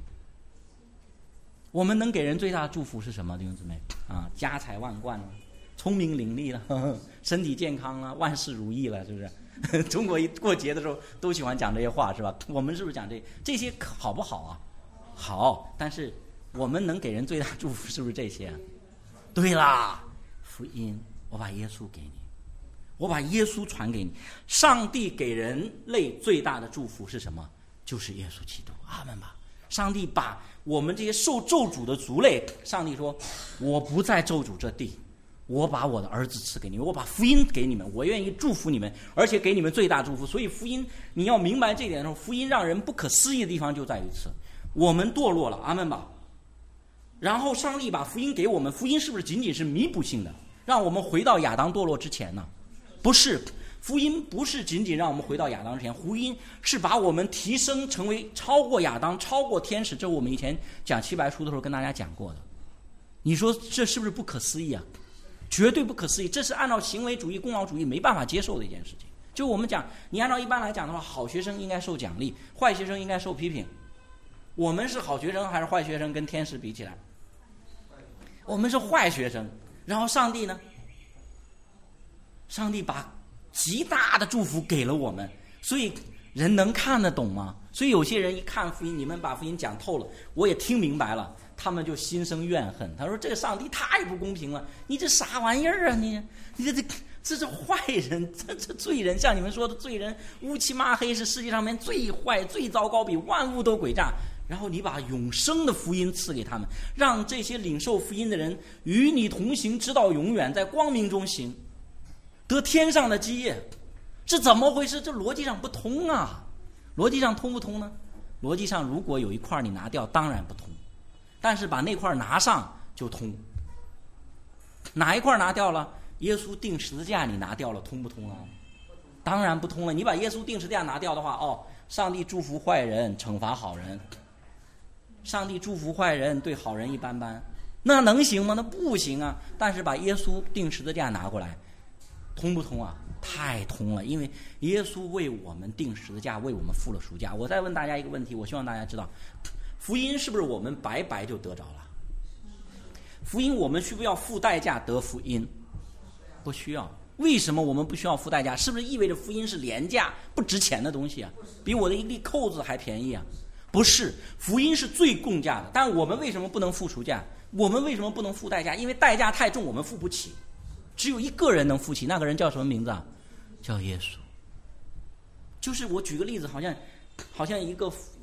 我们能给人最大的祝福是什么？弟兄姊妹啊，家财万贯了，聪明伶俐了，呵呵，身体健康了，万事如意了，是不是？中国一过节的时候都喜欢讲这些话，是吧？我们是不是讲这这些好不好啊？好，但是我们能给人最大的祝福是不是这些啊？对啦，福音，我把耶稣给你，我把耶稣传给你。上帝给人类最大的祝福是什么？就是耶稣基督，阿们吧。上帝把我们这些受咒诅的族类，上帝说我不再咒诅这地，我把我的儿子赐给你们，我把福音给你们，我愿意祝福你们，而且给你们最大祝福。所以福音你要明白这一点的时候，福音让人不可思议的地方就在于此，我们堕落了，阿们吧。然后上帝把福音给我们，福音是不是仅仅是弥补性的，让我们回到亚当堕落之前呢？不是，福音不是仅仅让我们回到亚当之前，福音是把我们提升成为超过亚当，超过天使。这是我们以前讲七白书的时候跟大家讲过的。你说这是不是不可思议啊？绝对不可思议，这是按照行为主义、功劳主义没办法接受的一件事情。就我们讲，你按照一般来讲的话，好学生应该受奖励，坏学生应该受批评。我们是好学生还是坏学生？跟天使比起来，我们是坏学生。然后上帝呢？上帝把极大的祝福给了我们，所以人能看得懂吗？所以有些人一看福音，你们把福音讲透了，我也听明白了，他们就心生怨恨。他说这个上帝太不公平了，你这啥玩意儿啊，你你这这这是坏人，这这罪人，像你们说的罪人，乌漆嘛黑，是世界上面最坏最糟糕，比万物都诡诈。然后你把永生的福音赐给他们，让这些领受福音的人与你同行，直到永远，在光明中行，得天上的基业。这怎么回事？这逻辑上不通啊！逻辑上通不通呢？逻辑上如果有一块你拿掉，当然不通，但是把那块拿上就通。哪一块拿掉了？耶稣钉十字架你拿掉了，通不通啊？当然不通了。你把耶稣钉十字架拿掉的话，哦，上帝祝福坏人，惩罚好人。上帝祝福坏人，对好人一般般，那能行吗？那不行啊！但是把耶稣钉十字架拿过来，通不通啊？太通了，因为耶稣为我们钉十字架，为我们付了赎价。我再问大家一个问题，我希望大家知道，福音是不是我们白白就得着了？福音我们需不需要付代价得福音？不需要。为什么我们不需要付代价？是不是意味着福音是廉价不值钱的东西啊？比我的一粒扣子还便宜啊？不是，福音是最共价的。但我们为什么不能付赎价？我们为什么不能付代价？因为代价太重，我们付不起。只有一个人能付起，那个人叫什么名字啊？叫耶稣。就是我举个例子，好像好像一个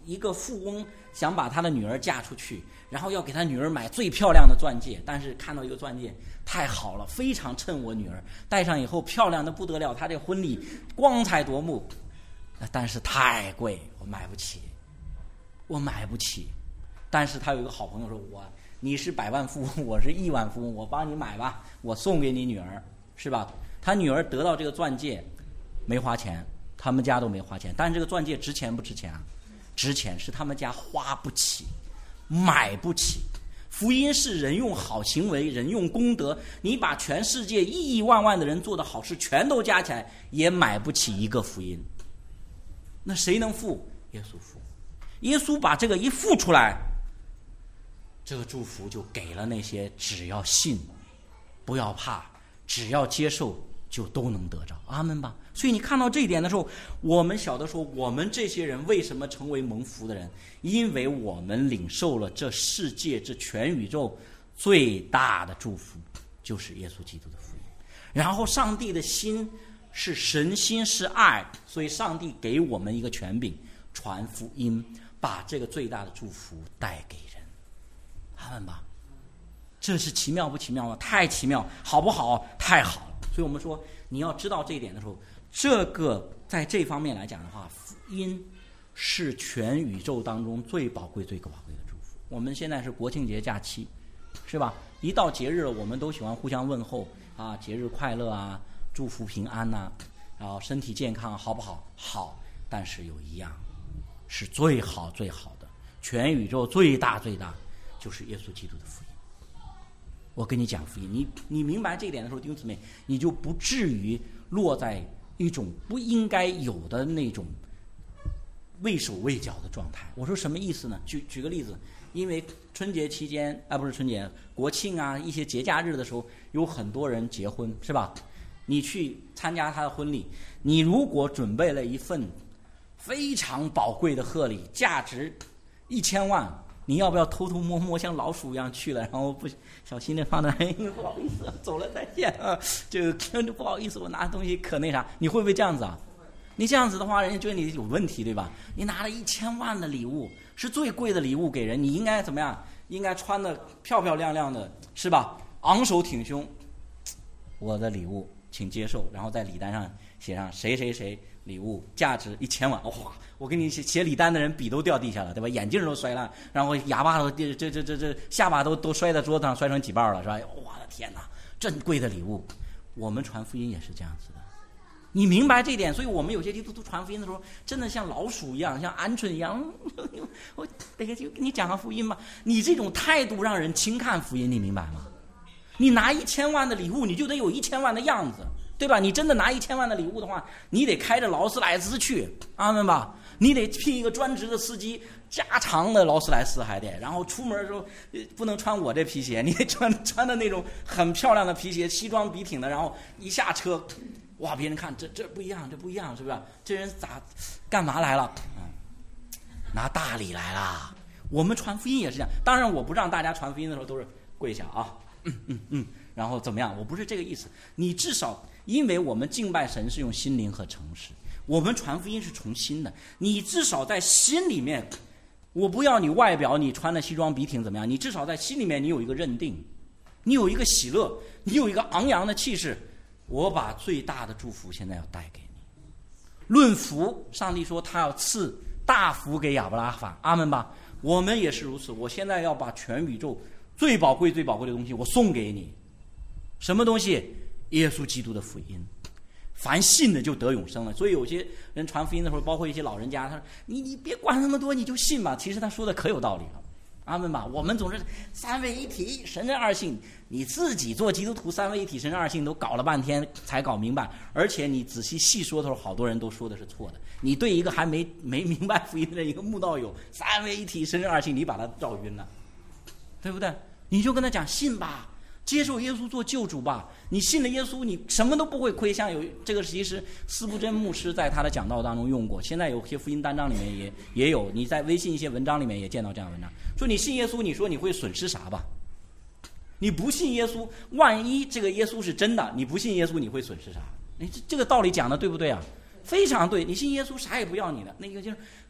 一个富翁想把他的女儿嫁出去，然后要给他女儿买最漂亮的钻戒，但是看到一个钻戒太好了，非常衬我女儿，戴上以后漂亮的不得了，她这婚礼光彩夺目，但是太贵，我买不起，我买不起。但是他有一个好朋友说，我你是百万富翁，我是亿万富翁，我帮你买吧，我送给你女儿，是吧？他女儿得到这个钻戒没花钱，他们家都没花钱，但是这个钻戒值钱不值钱啊？值钱，是他们家花不起，买不起。福音是人用好行为，人用功德，你把全世界亿亿万万的人做的好事全都加起来，也买不起一个福音。那谁能付？耶稣付。耶稣把这个一付出来，这个祝福就给了那些只要信，不要怕，只要接受就都能得着。阿们吧。所以你看到这一点的时候，我们晓得说，我们这些人为什么成为蒙福的人？因为我们领受了这世界这全宇宙最大的祝福，就是耶稣基督的福音。然后上帝的心是神心，是爱，所以上帝给我们一个权柄，传福音，把这个最大的祝福带给人。阿们吧。这是奇妙不奇妙吗？太奇妙。好不好？太好了。所以我们说，你要知道这一点的时候，这个在这方面来讲的话，福音是全宇宙当中最宝贵最宝贵的祝福。我们现在是国庆节假期，是吧？一到节日了，我们都喜欢互相问候啊，节日快乐啊，祝福平安呐、啊，然后身体健康，好不好？好。但是有一样是最好最好的，全宇宙最大最大，就是耶稣基督的福音。我跟你讲福音，你你明白这一点的时候，弟兄姊妹，你就不至于落在一种不应该有的那种畏手畏脚的状态。我说什么意思呢？举举个例子，因为春节期间啊，不是春节，国庆啊，一些节假日的时候，有很多人结婚，是吧？你去参加他的婚礼，你如果准备了一份非常宝贵的贺礼，价值一千万，你要不要偷偷摸摸像老鼠一样去了，然后不小心的放在，哎，不好意思，走了再见啊，这个不好意思，我拿东西可那啥，你会不会这样子啊？你这样子的话，人家觉得你有问题，对吧？你拿了一千万的礼物，是最贵的礼物给人，你应该怎么样？应该穿的漂漂亮亮的，是吧？昂首挺胸，我的礼物请接受，然后在礼单上写上谁谁谁礼物价值一千万，哇！我给你写写礼单的人笔都掉地下了，对吧？眼镜都摔烂，然后哑巴都这这这这下巴都都摔在桌子上，摔成几瓣了，是吧？我的天哪，珍贵的礼物！我们传福音也是这样子的，你明白这一点？所以我们有些基督徒传福音的时候，真的像老鼠一样，像鹌鹑一样。我得就跟你讲个福音吧，你这种态度让人轻看福音，你明白吗？你拿一千万的礼物，你就得有一千万的样子，对吧？你真的拿一千万的礼物的话，你得开着劳斯莱斯去，阿们吧？你得聘一个专职的司机，加长的劳斯莱斯还得，然后出门的时候不能穿我这皮鞋，你得穿穿的那种很漂亮的皮鞋，西装笔挺的，然后一下车，哇，别人看这这不一样，这不一样，是不是？这人咋干嘛来了？嗯，拿大礼来了。我们传福音也是这样，当然我不让大家传福音的时候都是跪下啊，嗯嗯嗯，然后怎么样？我不是这个意思。你至少，因为我们敬拜神是用心灵和诚实。我们传福音是从心的，你至少在心里面，我不要你外表你穿的西装笔挺怎么样，你至少在心里面你有一个认定，你有一个喜乐，你有一个昂扬的气势，我把最大的祝福现在要带给你。论福，上帝说他要赐大福给亚伯拉罕，阿们吧。我们也是如此，我现在要把全宇宙最宝贵最宝贵的东西我送给你。什么东西？耶稣基督的福音。凡信的就得永生了。所以有些人传福音的时候，包括一些老人家，他说你你别管那么多，你就信吧。其实他说的可有道理了，阿们吧。我们总是三位一体神人二性，你自己做基督徒三位一体神人二性都搞了半天才搞明白，而且你仔细细说的时候，好多人都说的是错的。你对一个还没没明白福音的一个慕道友，三位一体神人二性，你把他绕晕了，对不对？你就跟他讲信吧，接受耶稣做救主吧。你信了耶稣，你什么都不会亏。像有这个其实司布真牧师在他的讲道当中用过，现在有些福音单章里面也也有，你在微信一些文章里面也见到这样的文章，说你信耶稣，你说你会损失啥吧？你不信耶稣，万一这个耶稣是真的，你不信耶稣你会损失啥？你这这个道理讲的对不对啊？非常对。你信耶稣啥也不要你的，那个就是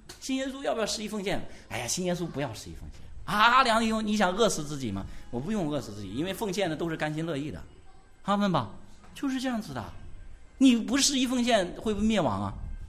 信耶稣要不要十一奉献？哎呀，信耶稣不要十一奉献啊！梁弟兄，你想饿死自己吗？我不用饿死自己，因为奉献的都是甘心乐意的，阿们吧，就是这样子的。你不十一奉献会不会灭亡啊？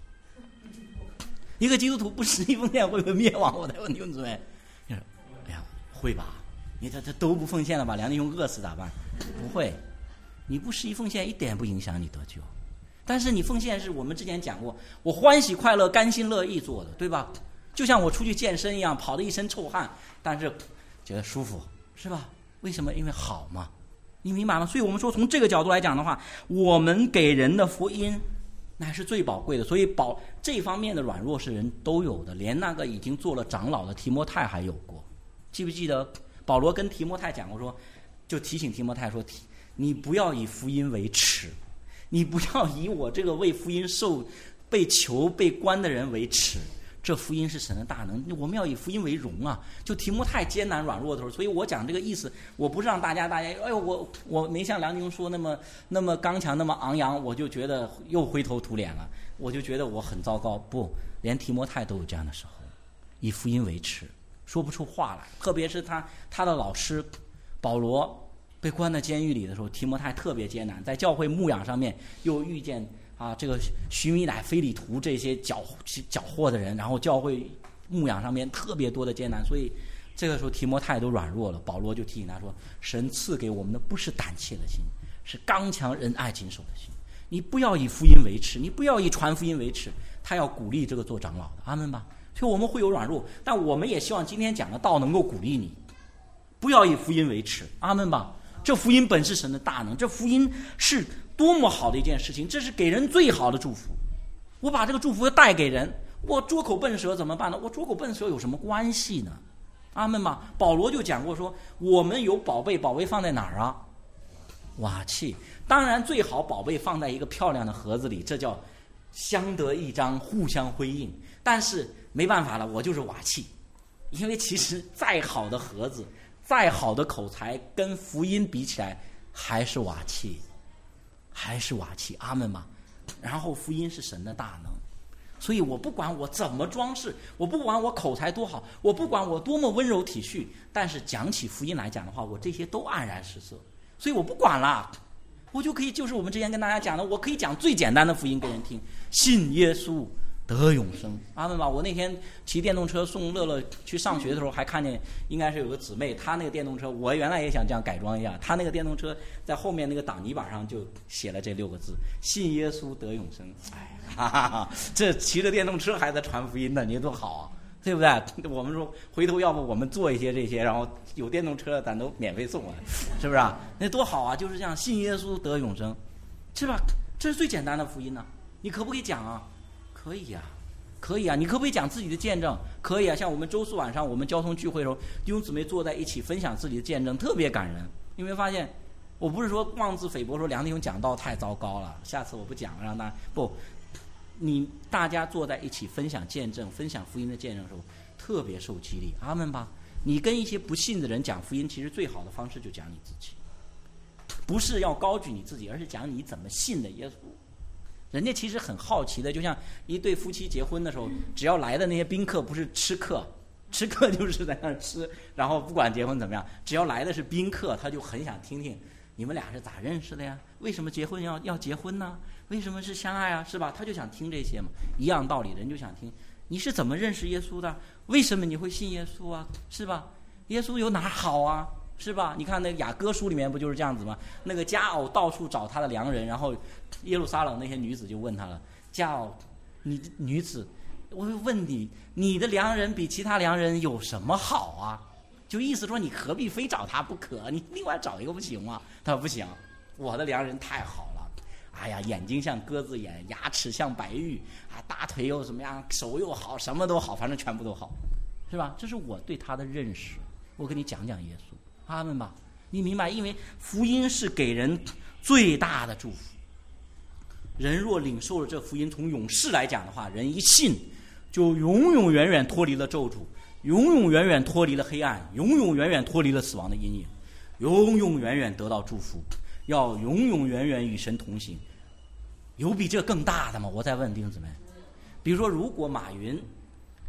一个基督徒不十一奉献会不会灭亡？我在问弟兄姊妹，哎呀，会吧？你这这都不奉献了吧？梁弟兄饿死咋办？不会，你不十一奉献一点不影响你得救。但是你奉献是我们之前讲过，我欢喜快乐甘心乐意做的，对吧？就像我出去健身一样，跑得一身臭汗，但是觉得舒服，是吧？为什么？因为好嘛，你明白吗？所以我们说从这个角度来讲的话，我们给人的福音乃是最宝贵的，所以保这方面的软弱是人都有的，连那个已经做了长老的提摩太还有过。记不记得保罗跟提摩太讲过说，就提醒提摩太说，你不要以福音为耻，你不要以我这个为福音受被囚被关的人为耻，这福音是神的大能，我们要以福音为荣啊！就提摩太艰难软弱的时候，所以我讲这个意思，我不是让大家大家哎呦我我没像梁弟兄说那么那么刚强那么昂扬，我就觉得又灰头土脸了，我就觉得我很糟糕。不，连提摩太都有这样的时候，以福音为耻，说不出话来。特别是他他的老师保罗被关在监狱里的时候，提摩太特别艰难，在教会牧养上面又遇见啊这个徐米乃、腓利图这些搅搅和的人，然后教会牧养上面特别多的艰难，所以这个时候提摩太都软弱了。保罗就提醒他说，神赐给我们的不是胆怯的心，是刚强仁爱谨守的心。你不要以福音为耻，你不要以传福音为耻。他要鼓励这个做长老的，阿们吧。所以我们会有软弱，但我们也希望今天讲的道能够鼓励你，不要以福音为耻，阿们吧。这福音本是神的大能，这福音是多么好的一件事情，这是给人最好的祝福。我把这个祝福带给人，我捉口笨舌怎么办呢？我捉口笨舌有什么关系呢？阿们吧。保罗就讲过说，我们有宝贝，宝贝放在哪儿啊？瓦器。当然最好宝贝放在一个漂亮的盒子里，这叫相得益彰，互相辉映。但是没办法了，我就是瓦器。因为其实再好的盒子，再好的口才，跟福音比起来还是瓦器，还是瓦器，阿们嘛。然后福音是神的大能，所以我不管我怎么装饰，我不管我口才多好，我不管我多么温柔体恤，但是讲起福音来讲的话，我这些都黯然失色，所以我不管了，我就可以就是我们之前跟大家讲的，我可以讲最简单的福音给人听，信耶稣得永生，阿们吧。我那天骑电动车送乐乐去上学的时候，还看见应该是有个姊妹，她那个电动车，我原来也想这样改装一下，她那个电动车在后面那个挡泥板上就写了这六个字：信耶稣得永生。哎，哈哈哈，这骑着电动车还在传福音呢，你多好啊，对不对？我们说回头要不我们做一些这些，然后有电动车咱都免费送啊，是不是啊？那多好啊！就是这样，信耶稣得永生，是吧？这是最简单的福音呢、啊。你可不可以讲啊？可以啊，可以啊。你可不可以讲自己的见证？可以啊。像我们周四晚上我们交通聚会的时候，弟兄姊妹坐在一起分享自己的见证，特别感人。你有没有发现？我不是说妄自菲薄，说梁弟兄讲道太糟糕了，下次我不讲了，让他不。你大家坐在一起分享见证，分享福音的见证的时候，特别受激励，阿们吧。你跟一些不信的人讲福音，其实最好的方式就讲你自己，不是要高举你自己，而是讲你怎么信的耶稣。人家其实很好奇的，就像一对夫妻结婚的时候，只要来的那些宾客不是吃客，吃客就是在那儿吃，然后不管结婚怎么样，只要来的是宾客，他就很想听听你们俩是咋认识的呀？为什么结婚要要结婚呢？为什么是相爱啊？是吧？他就想听这些嘛，一样道理，人就想听你是怎么认识耶稣的？为什么你会信耶稣啊？是吧？耶稣有哪好啊？是吧？你看那个雅歌书里面不就是这样子吗？那个佳偶到处找他的良人，然后耶路撒冷那些女子就问他了：佳偶，你女子，我会问你，你的良人比其他良人有什么好啊？就意思说你何必非找他不可？你另外找一个不行吗？他说不行，我的良人太好了。哎呀，眼睛像鸽子眼，牙齿像白玉啊，大腿又怎么样，手又好，什么都好，反正全部都好，是吧？这是我对他的认识。我跟你讲讲耶稣，阿们吧。你明白？因为福音是给人最大的祝福。人若领受了这福音，从永世来讲的话，人一信就永永远远脱离了咒诅，永永远远脱离了黑暗，永永远远脱离了死亡的阴影，永永远远得到祝福，要永永远远与神同行。有比这更大的吗？我再问弟兄姊妹，比如说如果马云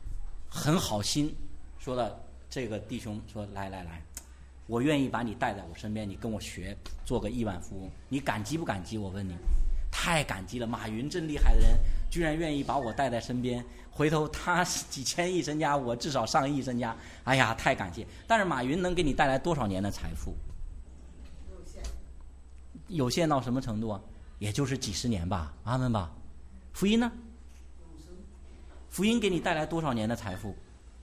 很好心说的这个弟兄说，来来来，我愿意把你带在我身边，你跟我学，做个亿万富翁，你感激不感激？我问你，太感激了！马云真厉害的人，居然愿意把我带在身边。回头他几千亿身家，我至少上亿身家，哎呀，太感谢！但是马云能给你带来多少年的财富？ 有限， 有限到什么程度啊？也就是几十年吧，阿门吧。福音呢？福音给你带来多少年的财富？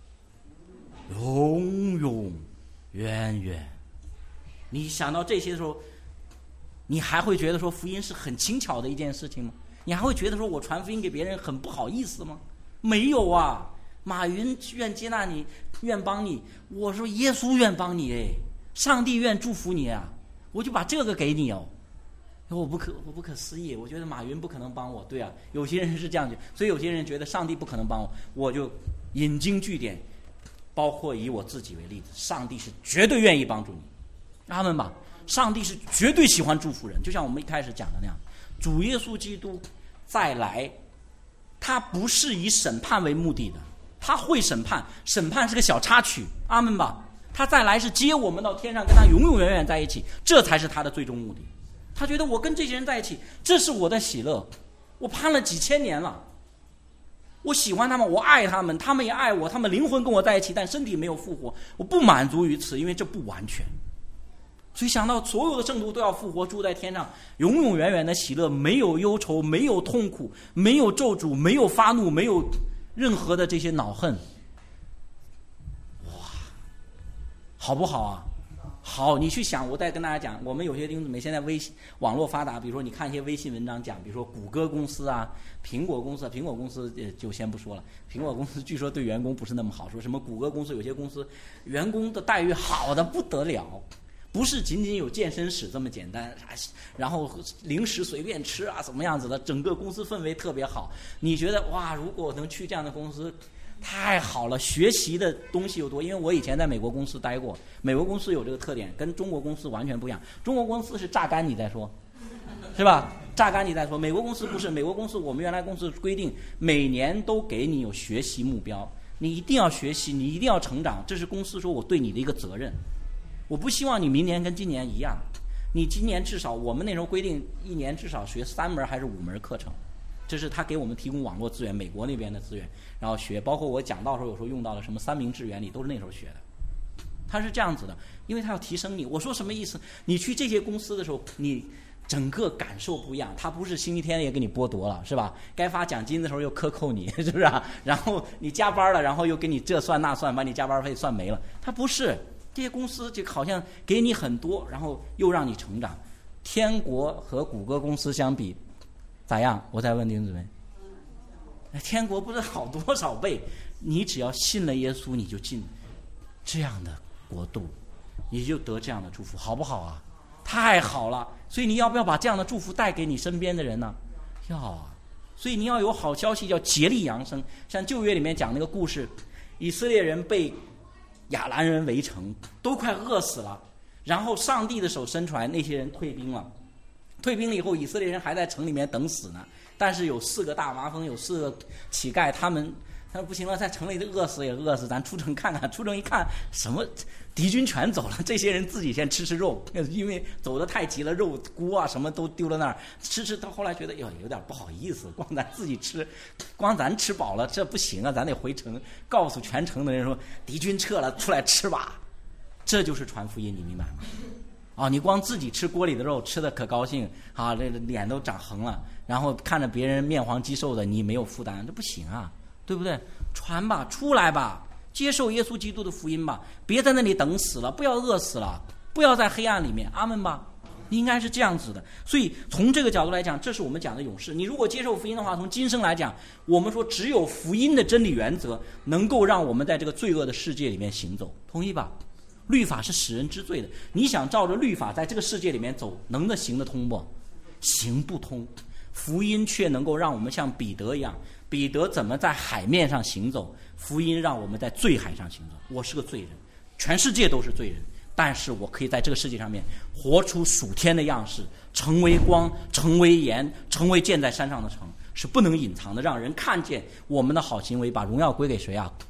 永永远远。你想到这些的时候，你还会觉得说福音是很轻巧的一件事情吗？你还会觉得说我传福音给别人很不好意思吗？没有啊，马云愿接纳你，愿帮你，我说耶稣愿帮你，哎，上帝愿祝福你啊，我就把这个给你哦。我不可我不可思议，我觉得马云不可能帮我，对啊，有些人是这样子，所以有些人觉得上帝不可能帮我，我就引经据典，包括以我自己为例子，上帝是绝对愿意帮助你，阿们吧。上帝是绝对喜欢祝福人，就像我们一开始讲的那样，主耶稣基督再来，他不是以审判为目的的，他会审判，审判是个小插曲，阿们吧。他再来是接我们到天上，跟他永永远远在一起，这才是他的最终目的。他觉得我跟这些人在一起，这是我的喜乐，我盼了几千年了，我喜欢他们，我爱他们，他们也爱我，他们灵魂跟我在一起，但身体没有复活，我不满足于此，因为这不完全。所以想到所有的圣徒都要复活，住在天上，永永远远的喜乐，没有忧愁，没有痛苦，没有咒诅，没有发怒，没有任何的这些恼恨，哇，好不好啊？好，你去想，我再跟大家讲，我们有些弟兄姊妹现在微信网络发达，比如说你看一些微信文章讲，比如说谷歌公司啊、苹果公司，苹果公司就先不说了，苹果公司据说对员工不是那么好，说什么谷歌公司有些公司员工的待遇好的不得了，不是仅仅有健身室这么简单，然后零食随便吃啊，怎么样子的，整个公司氛围特别好。你觉得哇，如果我能去这样的公司，太好了，学习的东西又多。因为我以前在美国公司待过，美国公司有这个特点，跟中国公司完全不一样。中国公司是榨干你再说，是吧？榨干你再说。美国公司不是，美国公司我们原来公司规定每年都给你有学习目标，你一定要学习，你一定要成长，这是公司说我对你的一个责任。我不希望你明年跟今年一样，你今年至少我们那时候规定一年至少学三门还是五门课程，这是他给我们提供网络资源，美国那边的资源，然后学，包括我讲到的时候有时候用到了什么三明治原理，都是那时候学的。他是这样子的，因为他要提升你。我说什么意思？你去这些公司的时候，你整个感受不一样，他不是星期天也给你剥夺了，是吧？该发奖金的时候又克扣你，是不是啊？然后你加班了，然后又给你这算那算，把你加班费算没了。他不是。这些公司就好像给你很多，然后又让你成长。天国和谷歌公司相比，咋样？我再问弟兄姊妹，天国不是好多少倍？你只要信了耶稣，你就进这样的国度，你就得这样的祝福，好不好啊？太好了！所以你要不要把这样的祝福带给你身边的人呢？要啊！所以你要有好消息，叫竭力扬声。像旧约里面讲那个故事，以色列人被亚兰人围城，都快饿死了，然后上帝的手伸出来，那些人退兵了。退兵了以后，以色列人还在城里面等死呢。但是有四个大麻风，有四个乞丐，他们他说不行了，在城里饿死也饿死，咱出城看看。出城一看，什么敌军全走了，这些人自己先吃吃肉，因为走得太急了，肉锅啊什么都丢了那儿，吃吃到后来觉得哟有点不好意思，光咱自己吃，光咱吃饱了这不行啊，咱得回城告诉全城的人说敌军撤了，出来吃吧。这就是传福音，你明白吗？啊，你光自己吃锅里的肉，吃的可高兴啊，这脸都长横了，然后看着别人面黄肌瘦的，你没有负担，这不行啊，对不对？传吧，出来吧，接受耶稣基督的福音吧，别在那里等死了，不要饿死了，不要在黑暗里面，阿们吧。应该是这样子的。所以从这个角度来讲，这是我们讲的勇士。你如果接受福音的话，从今生来讲，我们说只有福音的真理原则能够让我们在这个罪恶的世界里面行走，同意吧？律法是使人知罪的，你想照着律法在这个世界里面走，能的行得通不？行不通。福音却能够让我们像彼得一样，彼得怎么在海面上行走，福音让我们在罪海上行走。我是个罪人，全世界都是罪人，但是我可以在这个世界上面活出属天的样式，成为光，成为盐，成为建在山上的城，是不能隐藏的，让人看见我们的好行为，把荣耀归给谁啊？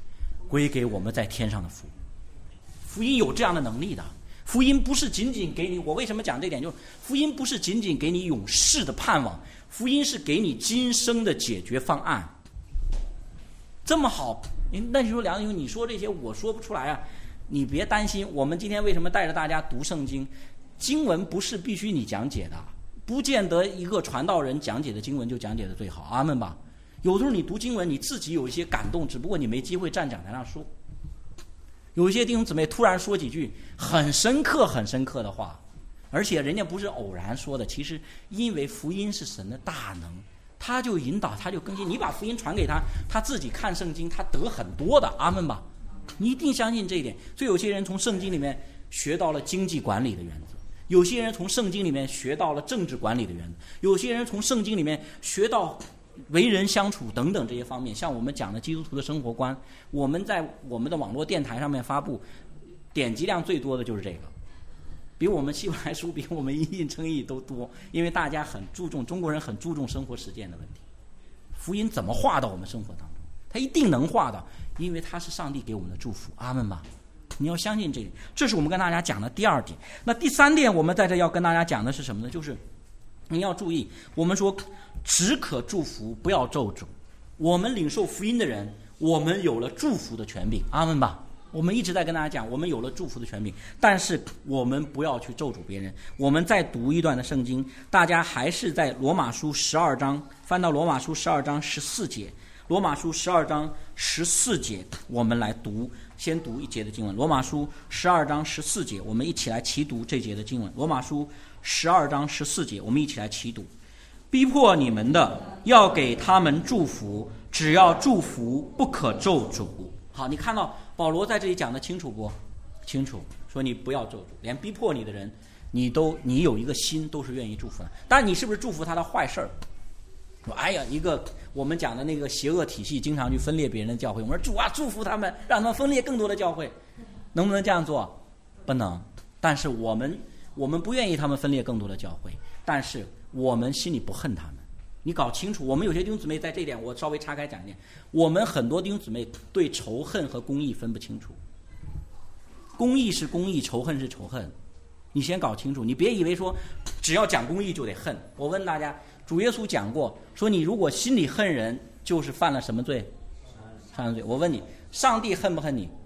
归给我们在天上的父。福音有这样的能力的。福音不是仅仅给你，我为什么讲这点，就是福音不是仅仅给你永世的盼望，福音是给你今生的解决方案。这么好，那你说梁弟兄，你说这些我说不出来啊，你别担心，我们今天为什么带着大家读圣经？经文不是必须你讲解的，不见得一个传道人讲解的经文就讲解的最好，阿们吧。有的时候你读经文你自己有一些感动，只不过你没机会站讲台上说。有一些弟兄姊妹突然说几句很深刻很深刻的话，而且人家不是偶然说的，其实因为福音是神的大能，他就引导，他就更新，你把福音传给他，他自己看圣经他得很多的，阿们吧。你一定相信这一点。所以有些人从圣经里面学到了经济管理的原则，有些人从圣经里面学到了政治管理的原则，有些人从圣经里面学到为人相处等等这些方面。像我们讲的基督徒的生活观，我们在我们的网络电台上面发布，点击量最多的就是这个，比我们希伯来书比我们一印称义都多，因为大家很注重，中国人很注重生活实践的问题。福音怎么化到我们生活当中？它一定能化到，因为它是上帝给我们的祝福，阿们吧。你要相信这点，这是我们跟大家讲的第二点。那第三点我们在这要跟大家讲的是什么呢？就是你要注意，我们说只可祝福不要咒诅。我们领受福音的人，我们有了祝福的权柄，阿们吧。我们一直在跟大家讲，我们有了祝福的权柄，但是我们不要去咒诅别人。我们再读一段的圣经，大家还是在罗马书十二章，翻到罗马书十二章十四节。罗马书十二章十四节，我们来读，先读一节的经文。罗马书十二章十四节，我们一起来齐读这节的经文。罗马书十二章十四节，我们一起来齐读。逼迫你们的，要给他们祝福，只要祝福，不可咒诅。好，你看到保罗在这里讲的清楚不？清楚，说你不要咒诅，连逼迫你的人，你都你有一个心都是愿意祝福的。当然，你是不是祝福他的坏事儿？说哎呀，一个我们讲的那个邪恶体系，经常去分裂别人的教会。我说主啊，祝福他们，让他们分裂更多的教会，能不能这样做？不能。但是我们我们不愿意他们分裂更多的教会，但是我们心里不恨他们。你搞清楚，我们有些弟兄姊妹在这一点，我稍微岔开讲一点。我们很多弟兄姊妹对仇恨和公义分不清楚，公义是公义，仇恨是仇恨。你先搞清楚，你别以为说只要讲公义就得恨。我问大家，主耶稣讲过，说你如果心里恨人，就是犯了什么罪？犯了罪。我问你，上帝恨不恨你？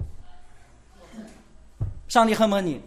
上帝恨不恨你？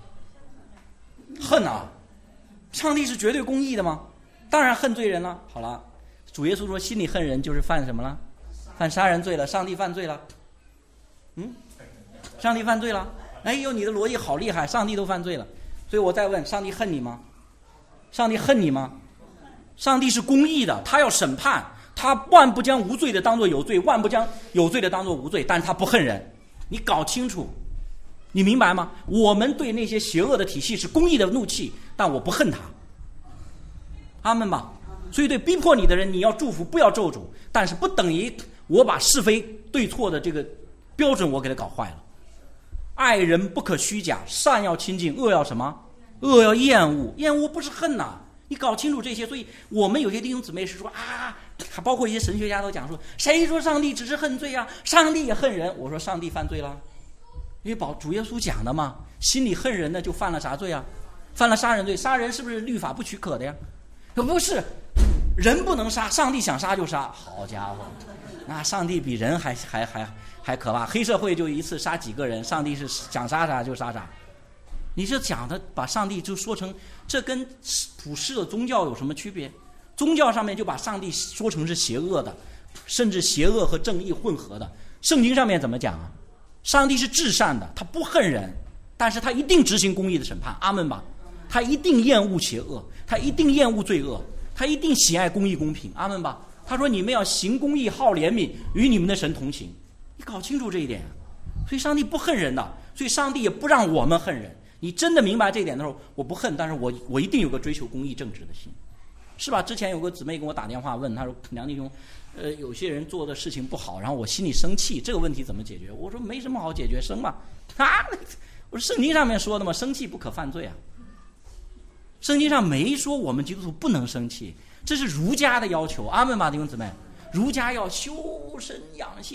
恨啊！上帝是绝对公义的吗？当然恨罪人了。好了，主耶稣说心里恨人就是犯什么了？犯杀人罪了。上帝犯罪了？嗯，上帝犯罪了？哎呦，你的逻辑好厉害，上帝都犯罪了。所以我再问，上帝恨你吗？上帝恨你吗？上帝是公义的，他要审判，他万不将无罪的当作有罪，万不将有罪的当作无罪，但是他不恨人。你搞清楚，你明白吗？我们对那些邪恶的体系是公义的怒气，但我不恨他，阿们吧。所以对逼迫你的人，你要祝福，不要咒诅，但是不等于我把是非对错的这个标准我给他搞坏了。爱人不可虚假，善要亲近，恶要什么？恶要厌恶。厌恶不是恨呐、啊，你搞清楚这些。所以我们有些弟兄姊妹是说啊，还包括一些神学家都讲说，谁说上帝只是恨罪啊？上帝也恨人。我说上帝犯罪了，因为保主耶稣讲的嘛，心里恨人的就犯了啥罪啊？犯了杀人罪。杀人是不是律法不许可的呀？不是，人不能杀，上帝想杀就杀。好家伙，那上帝比人还还还还可怕。黑社会就一次杀几个人，上帝是想杀啥就杀啥。你这讲的把上帝就说成，这跟普世的宗教有什么区别？宗教上面就把上帝说成是邪恶的，甚至邪恶和正义混合的。圣经上面怎么讲啊？上帝是至善的，他不恨人，但是他一定执行公义的审判，阿们吧。他一定厌恶邪恶，他一定厌恶罪恶，他一定喜爱公义公平，阿们吧。他说你们要行公义，好怜悯，与你们的神同行。你搞清楚这一点。所以上帝不恨人的，所以上帝也不让我们恨人。你真的明白这一点的时候，我不恨，但是我我一定有个追求公义正直的心，是吧？之前有个姊妹跟我打电话问，他说梁弟兄，呃，有些人做的事情不好，然后我心里生气，这个问题怎么解决？我说没什么好解决，生吧。啊，我说圣经上面说的嘛，生气不可犯罪啊。圣经上没说我们基督徒不能生气，这是儒家的要求，阿们吧，弟兄姊妹。儒家要修身养性，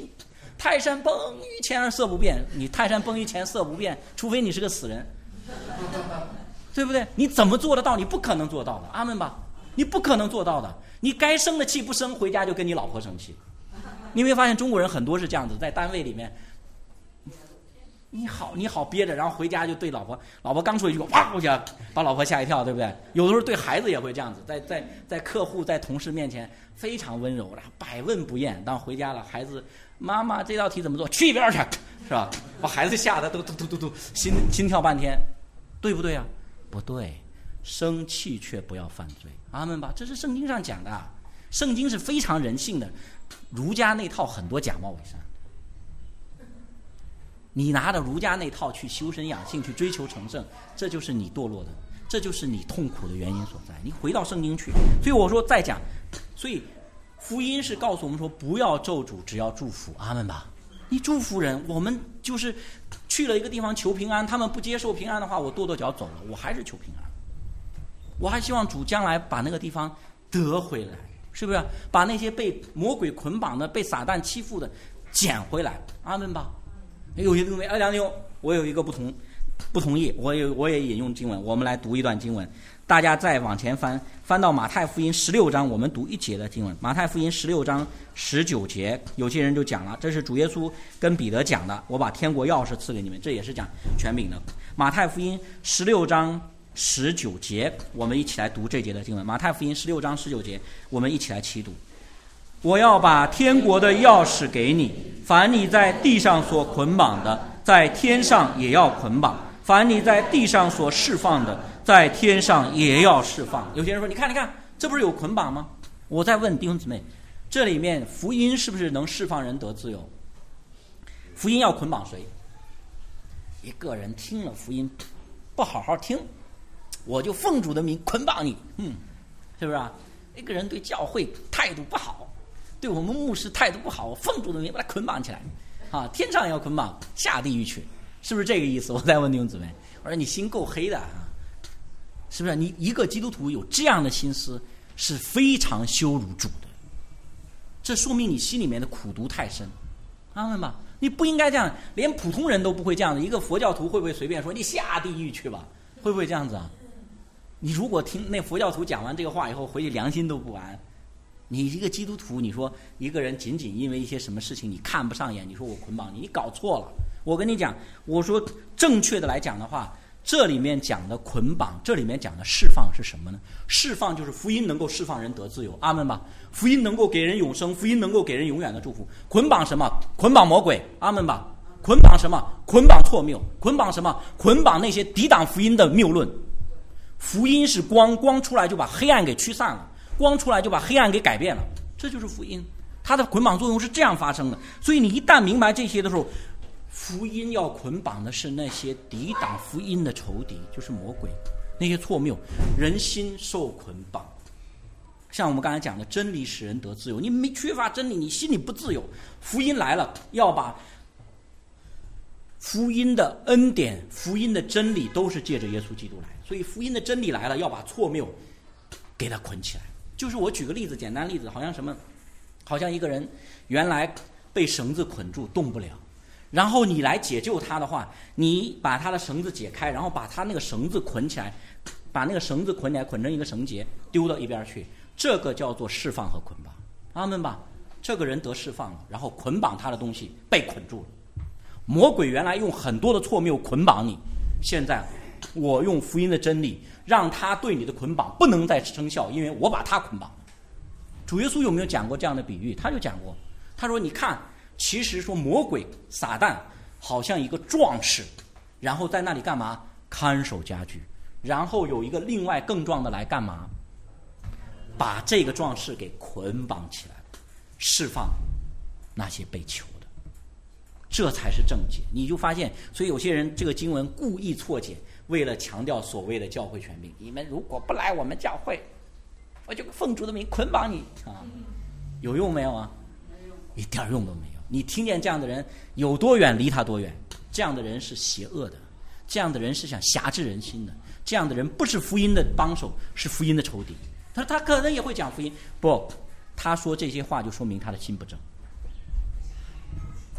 泰山崩于前而色不变，你泰山崩于前色不变，除非你是个死人，对不对？你怎么做得到？你不可能做到的，阿们吧？你不可能做到的。你该生的气不生，回家就跟你老婆生气。你有没有发现中国人很多是这样子，在单位里面，你好你好憋着，然后回家就对老婆，老婆刚说一句话，哇一下把老婆吓一跳，对不对？有的时候对孩子也会这样子，在在在客户在同事面前非常温柔，然后百问不厌，当回家了，孩子妈妈这道题怎么做？去一边去，是吧？把孩子吓得都都都都都心心跳半天，对不对啊？不对，生气却不要犯罪，阿们吧？这是圣经上讲的，圣经是非常人性的，儒家那套很多假冒伪善。你拿着儒家那套去修身养性，去追求成圣，这就是你堕落的，这就是你痛苦的原因所在。你回到圣经去，所以我说再讲，所以福音是告诉我们说，不要咒诅，只要祝福，阿们吧。你祝福人，我们就是去了一个地方求平安，他们不接受平安的话，我跺跺脚走了，我还是求平安，我还希望主将来把那个地方得回来，是不是？把那些被魔鬼捆绑的、被撒旦欺负的捡回来，阿们吧。有些东西，哎，梁兄，我有一个不同，不同意，我也我也引用经文，我们来读一段经文，大家再往前翻，翻到马太福音十六章，我们读一节的经文，马太福音十六章十九节，有些人就讲了，这是主耶稣跟彼得讲的，我把天国钥匙赐给你们，这也是讲权柄的。马太福音十六章十九节，我们一起来读这节的经文，马太福音十六章十九节，我们一起来齐读。我要把天国的钥匙给你，凡你在地上所捆绑的，在天上也要捆绑；凡你在地上所释放的，在天上也要释放。有些人说，你看你看，这不是有捆绑吗？我在问弟兄姊妹，这里面福音是不是能释放人得自由？福音要捆绑谁？一个人听了福音不好好听，我就奉主的名捆绑你，嗯，是不是啊？一个人对教会态度不好，对我们牧师态度不好，我奉主的名把他捆绑起来，啊，天上也要捆绑，下地狱去，是不是这个意思？我再问弟兄姊妹，我说你心够黑的啊，是不是？你一个基督徒有这样的心思，是非常羞辱主的，这说明你心里面的苦毒太深，阿们吧？你不应该这样，连普通人都不会这样的。一个佛教徒会不会随便说你下地狱去吧？会不会这样子啊？你如果听那佛教徒讲完这个话以后，回去良心都不安。你一个基督徒，你说一个人仅仅因为一些什么事情你看不上眼，你说我捆绑你，你搞错了。我跟你讲，我说正确的来讲的话，这里面讲的捆绑，这里面讲的释放是什么呢？释放就是福音能够释放人得自由，阿们吧。福音能够给人永生，福音能够给人永远的祝福。捆绑什么？捆绑魔鬼，阿们吧。捆绑什么？捆绑错谬。捆绑什么？捆绑那些抵挡福音的谬论。福音是光，光出来就把黑暗给驱散了，光出来就把黑暗给改变了，这就是福音。它的捆绑作用是这样发生的。所以你一旦明白这些的时候，福音要捆绑的是那些抵挡福音的仇敌，就是魔鬼，那些错谬，人心受捆绑。像我们刚才讲的，真理使人得自由，你没缺乏真理，你心里不自由。福音来了，要把福音的恩典、福音的真理都是借着耶稣基督来，所以福音的真理来了，要把错谬给它捆起来。就是我举个例子，简单例子，好像什么，好像一个人原来被绳子捆住动不了，然后你来解救他的话，你把他的绳子解开，然后把他那个绳子捆起来，把那个绳子捆起来，捆成一个绳结，丢到一边去，这个叫做释放和捆绑，阿们吧。这个人得释放了，然后捆绑他的东西被捆住了。魔鬼原来用很多的错谬捆绑你，现在我用福音的真理让他对你的捆绑不能再生效，因为我把他捆绑了。主耶稣有没有讲过这样的比喻？他就讲过，他说你看，其实说魔鬼撒旦好像一个壮士，然后在那里干嘛？看守家具，然后有一个另外更壮的来干嘛？把这个壮士给捆绑起来，释放那些被囚的，这才是正解。你就发现，所以有些人这个经文故意错解，为了强调所谓的教会权柄。你们如果不来我们教会，我就奉主的名捆绑你啊！有用没有啊？一点用都没有。你听见这样的人有多远，离他多远。这样的人是邪恶的，这样的人是想辖制人心的，这样的人不是福音的帮手，是福音的仇敌。他他可能也会讲福音，不，他说这些话就说明他的心不正。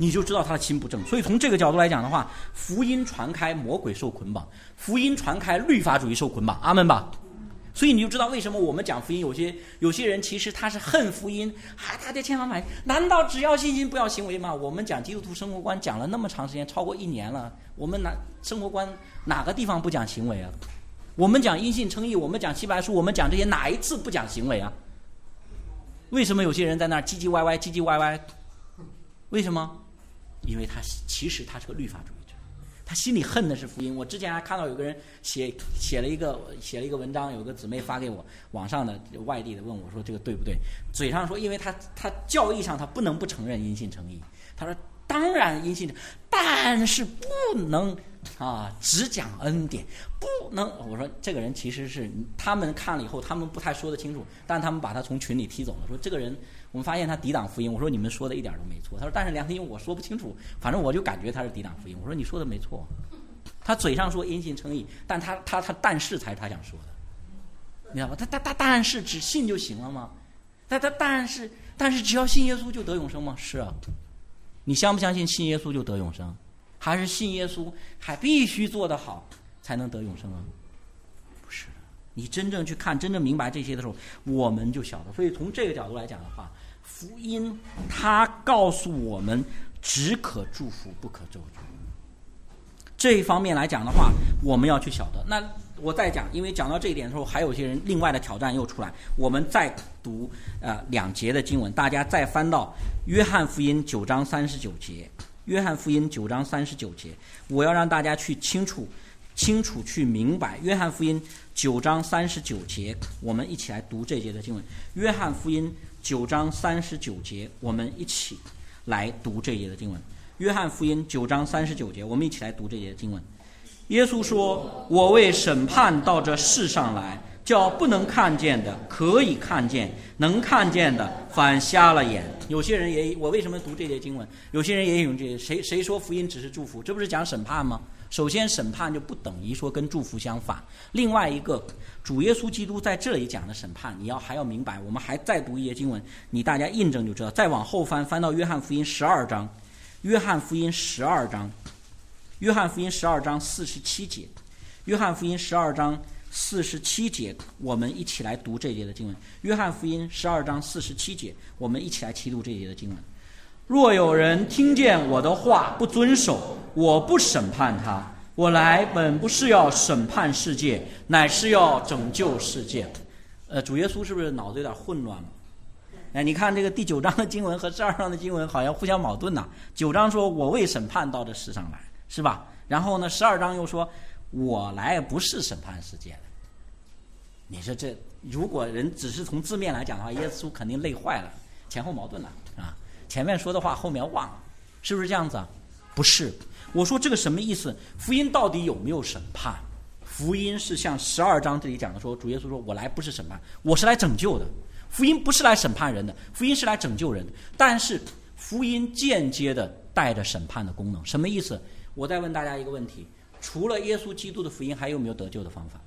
你就知道他的心不正。所以从这个角度来讲的话，福音传开，魔鬼受捆绑；福音传开，律法主义受捆绑。阿们吧。所以你就知道为什么我们讲福音，有些有些人其实他是恨福音，还大家千方百计，难道只要信心不要行为吗？我们讲基督徒生活观讲了那么长时间，超过一年了，我们哪生活观哪个地方不讲行为啊？我们讲因信称义，我们讲希伯来书，我们讲这些哪一次不讲行为啊？为什么有些人在那儿唧唧歪歪唧唧歪歪？为什么？因为他其实他是个律法主义者，他心里恨的是福音。我之前还看到有个人写写了一个写了一个文章，有个姊妹发给我，网上的外地的问我说这个对不对？嘴上说因为他他教义上他不能不承认因信称义，他说当然因信，但是不能啊只讲恩典，不能。我说这个人其实是他们看了以后他们不太说得清楚，但他们把他从群里踢走了，说这个人我们发现他抵挡福音。我说你们说的一点都没错。他说但是梁天英我说不清楚，反正我就感觉他是抵挡福音。我说你说的没错，他嘴上说因信称义，但他他他但是才是他想说的，你知道吧？他他他但是只信就行了吗？他他但是但是只要信耶稣就得永生吗？是啊。你相不相信信耶稣就得永生，还是信耶稣还必须做得好才能得永生啊？不是的，你真正去看真正明白这些的时候，我们就晓得。所以从这个角度来讲的话，福音它告诉我们只可祝福不可咒诅，这一方面来讲的话我们要去晓得。那我再讲，因为讲到这一点的时候还有些人另外的挑战又出来，我们再读呃两节的经文，大家再翻到约翰福音九章三十九节。约翰福音九章三十九节，我要让大家去清楚清楚去明白约翰福音九章三十九节，我们一起来读这节的经文。约翰福音九章三十九节，我们一起来读这节的经文。约翰福音九章三十九节，我们一起来读这节的经文。耶稣说，我为审判到这世上来，叫不能看见的可以看见，能看见的反瞎了眼。有些人也，我为什么读这节经文？有些人也用这些，谁谁说福音只是祝福？这不是讲审判吗？首先审判就不等于说跟祝福相反。另外一个，主耶稣基督在这里讲的审判，你要还要明白。我们还再读一节经文，你大家印证就知道。再往后翻，翻到约翰福音十二章，约翰福音十二章，约翰福音十二章四十七节，约翰福音十二章四十七节，我们一起来读这节的经文。约翰福音十二章四十七节，我们一起来齐读这节的经文。若有人听见我的话不遵守，我不审判他。我来本不是要审判世界，乃是要拯救世界。呃，主耶稣是不是脑子有点混乱了？哎，你看这个第九章的经文和十二章的经文好像互相矛盾呐、啊。九章说我为审判到这世上来，是吧？然后呢，十二章又说我来不是审判世界的。你说这如果人只是从字面来讲的话，耶稣肯定累坏了，前后矛盾了啊！前面说的话后面忘了，是不是这样子啊？不是，我说这个什么意思？福音到底有没有审判？福音是像十二章这里讲的说，主耶稣说我来不是审判，我是来拯救的。福音不是来审判人的，福音是来拯救人的。但是福音间接的带着审判的功能，什么意思？我再问大家一个问题，除了耶稣基督的福音还有没有得救的方法？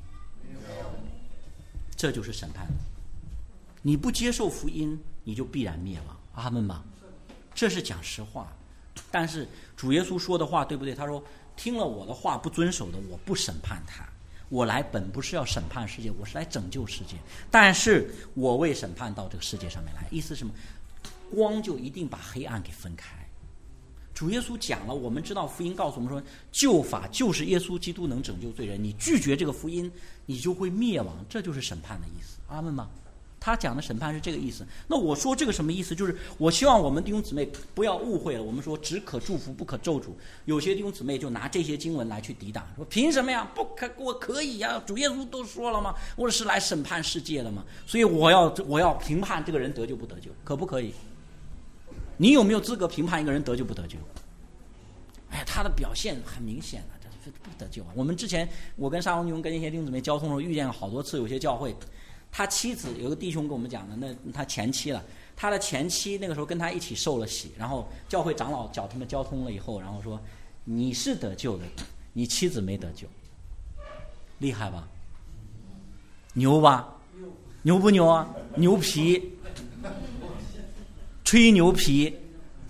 这就是审判。你不接受福音，你就必然灭亡。阿们吧，这是讲实话。但是主耶稣说的话对不对？他说听了我的话不遵守的，我不审判他。我来本不是要审判世界，我是来拯救世界。但是我为审判到这个世界上面来，意思是什么？光就一定把黑暗给分开。主耶稣讲了，我们知道福音告诉我们说，救法就是耶稣基督能拯救罪人，你拒绝这个福音，你就会灭亡，这就是审判的意思。阿们吗？他讲的审判是这个意思。那我说这个什么意思？就是我希望我们弟兄姊妹不要误会了，我们说只可祝福不可咒诅，有些弟兄姊妹就拿这些经文来去抵挡，说凭什么呀？不可，我可以呀，主耶稣都说了吗？我是来审判世界的嘛，所以我要我要评判这个人得救不得救，可不可以？你有没有资格评判一个人得救不得救？哎，他的表现很明显了，这不得救啊！我们之前我跟沙龙兄跟一些弟兄姊妹交通的时候，遇见了好多次，有些教会，他妻子有个弟兄跟我们讲的，那他前妻了，他的前妻那个时候跟他一起受了洗，然后教会长老叫他们交通了以后，然后说你是得救的，你妻子没得救，厉害吧？牛吧？牛不牛啊？牛皮，吹牛皮。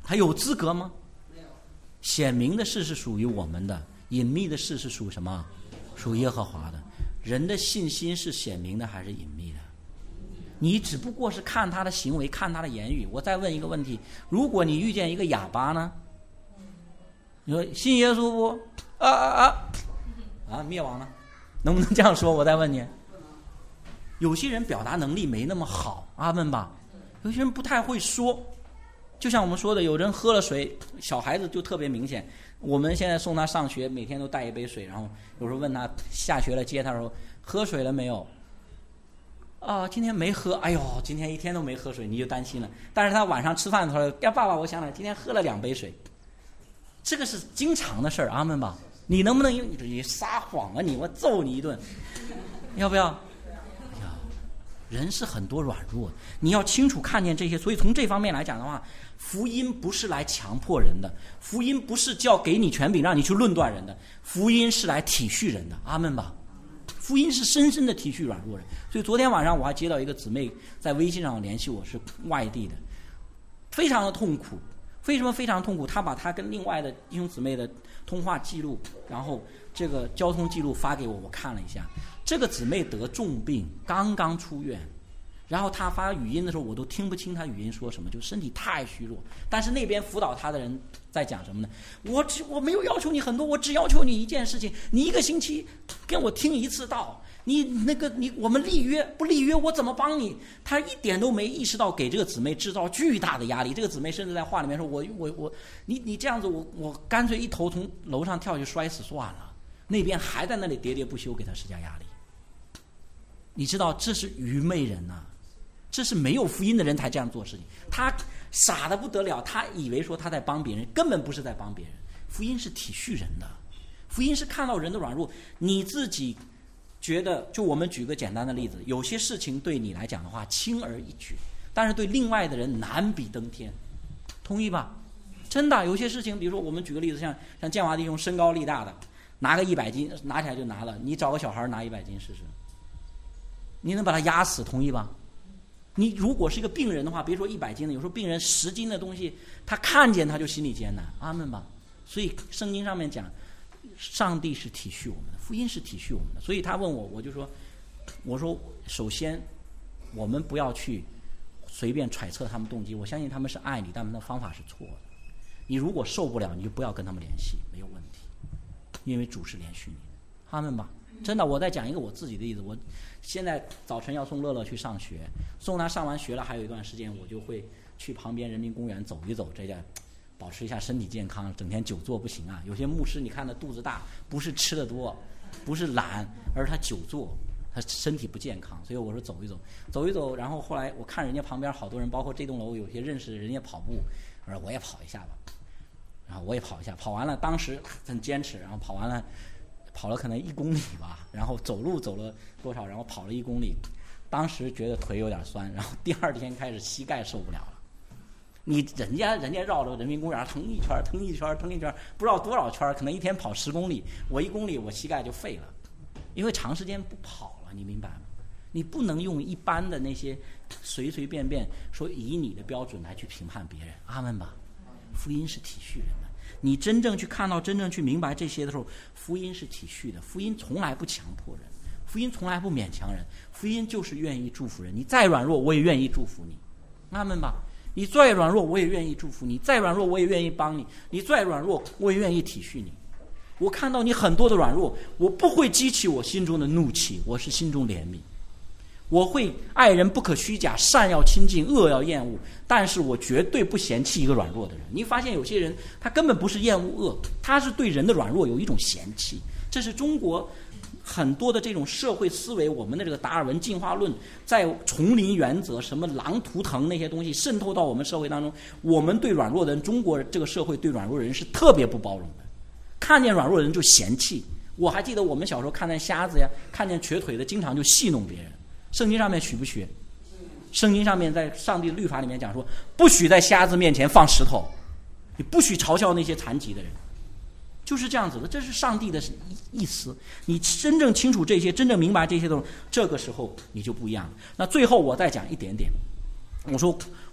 他有资格吗？显明的事是属于我们的，隐秘的事是属什么？属耶和华的。人的信心是显明的还是隐秘的？你只不过是看他的行为，看他的言语。我再问一个问题，如果你遇见一个哑巴呢？你说信耶稣不？啊啊啊啊！灭亡了，能不能这样说？我再问你，有些人表达能力没那么好，阿们吧。有些人不太会说，就像我们说的，有人喝了水，小孩子就特别明显。我们现在送他上学，每天都带一杯水，然后有时候问他下学了接他说喝水了没有？啊，今天没喝。哎呦，今天一天都没喝水，你就担心了。但是他晚上吃饭的时候，呀，爸爸，我想了，今天喝了两杯水。这个是经常的事儿，阿们吧。你能不能你撒谎啊你？我揍你一顿，要不要？哎呀，人是很多软弱，你要清楚看见这些。所以从这方面来讲的话，福音不是来强迫人的，福音不是叫给你权柄让你去论断人的，福音是来体恤人的，阿们吧。福音是深深的体恤软弱人。所以昨天晚上我还接到一个姊妹在微信上联系我，是外地的，非常的痛苦。为什么非常痛苦？他把他跟另外的弟兄姊妹的通话记录，然后这个交通记录发给我，我看了一下。这个姊妹得重病，刚刚出院，然后他发语音的时候，我都听不清他语音说什么，就身体太虚弱。但是那边辅导他的人在讲什么呢？我只我没有要求你很多，我只要求你一件事情，你一个星期跟我听一次道。你那个你我们立约不立约，我怎么帮你？他一点都没意识到给这个姊妹制造巨大的压力。这个姊妹甚至在话里面说：“我我我，你你这样子，我我干脆一头从楼上跳下去摔死算了。”那边还在那里喋喋不休，给他施加压力。你知道这是愚昧人呐、啊，这是没有福音的人才这样做事情。他傻得不得了，他以为说他在帮别人，根本不是在帮别人。福音是体恤人的，福音是看到人的软弱，你自己。觉得就我们举个简单的例子，有些事情对你来讲的话轻而易举，但是对另外的人难比登天，同意吧？真的有些事情，比如说我们举个例子，像像建华弟兄身高力大的，拿个一百斤拿起来就拿了，你找个小孩拿一百斤试试，你能把他压死，同意吧？你如果是一个病人的话，别说一百斤的，有时候病人十斤的东西，他看见他就心里艰难，阿们吧。所以圣经上面讲，上帝是体恤我们的，福音是体恤我们的。所以他问我，我就说，我说首先我们不要去随便揣测他们动机，我相信他们是爱你，但他们的方法是错的。你如果受不了，你就不要跟他们联系，没有问题，因为主是怜恤你的，他们吧。真的，我再讲一个我自己的例子。我现在早晨要送乐乐去上学，送他上完学了，还有一段时间，我就会去旁边人民公园走一走，这样保持一下身体健康。整天久坐不行啊。有些牧师你看他肚子大，不是吃的多，不是懒，而他久坐，他身体不健康。所以我说走一走，走一走。然后后来我看人家旁边好多人，包括这栋楼有些认识的人家跑步，我说我也跑一下吧。然后我也跑一下，跑完了，当时很坚持，然后跑完了。跑了可能一公里吧，然后走路走了多少，然后跑了一公里，当时觉得腿有点酸，然后第二天开始膝盖受不了了。你人家人家绕着人民公园腾一圈腾一圈腾一圈，不知道多少圈，可能一天跑十公里，我一公里我膝盖就废了，因为长时间不跑了，你明白吗？你不能用一般的那些随随便便说以你的标准来去评判别人，阿们吧。福音是体恤人的。你真正去看到，真正去明白这些的时候，福音是体恤的，福音从来不强迫人，福音从来不勉强人，福音就是愿意祝福人。你再软弱，我也愿意祝福你，阿们吧。你再软弱，我也愿意祝福你；再软弱，我也愿意帮你；你再软弱，我也愿意体恤你。我看到你很多的软弱，我不会激起我心中的怒气，我是心中怜悯。我会爱人不可虚假，善要亲近，恶要厌恶，但是我绝对不嫌弃一个软弱的人。你发现有些人他根本不是厌恶恶，他是对人的软弱有一种嫌弃。这是中国很多的这种社会思维，我们的这个达尔文进化论，在丛林原则、什么狼图腾那些东西渗透到我们社会当中，我们对软弱的人，中国这个社会对软弱人是特别不包容的，看见软弱人就嫌弃。我还记得我们小时候看见瞎子呀，看见瘸腿的，经常就戏弄别人。圣经上面许不许？圣经上面在上帝律法里面讲说，不许在瞎子面前放石头，你不许嘲笑那些残疾的人，就是这样子的，这是上帝的意思。你真正清楚这些，真正明白这些东西，这个时候你就不一样了。那最后我再讲一点点，我说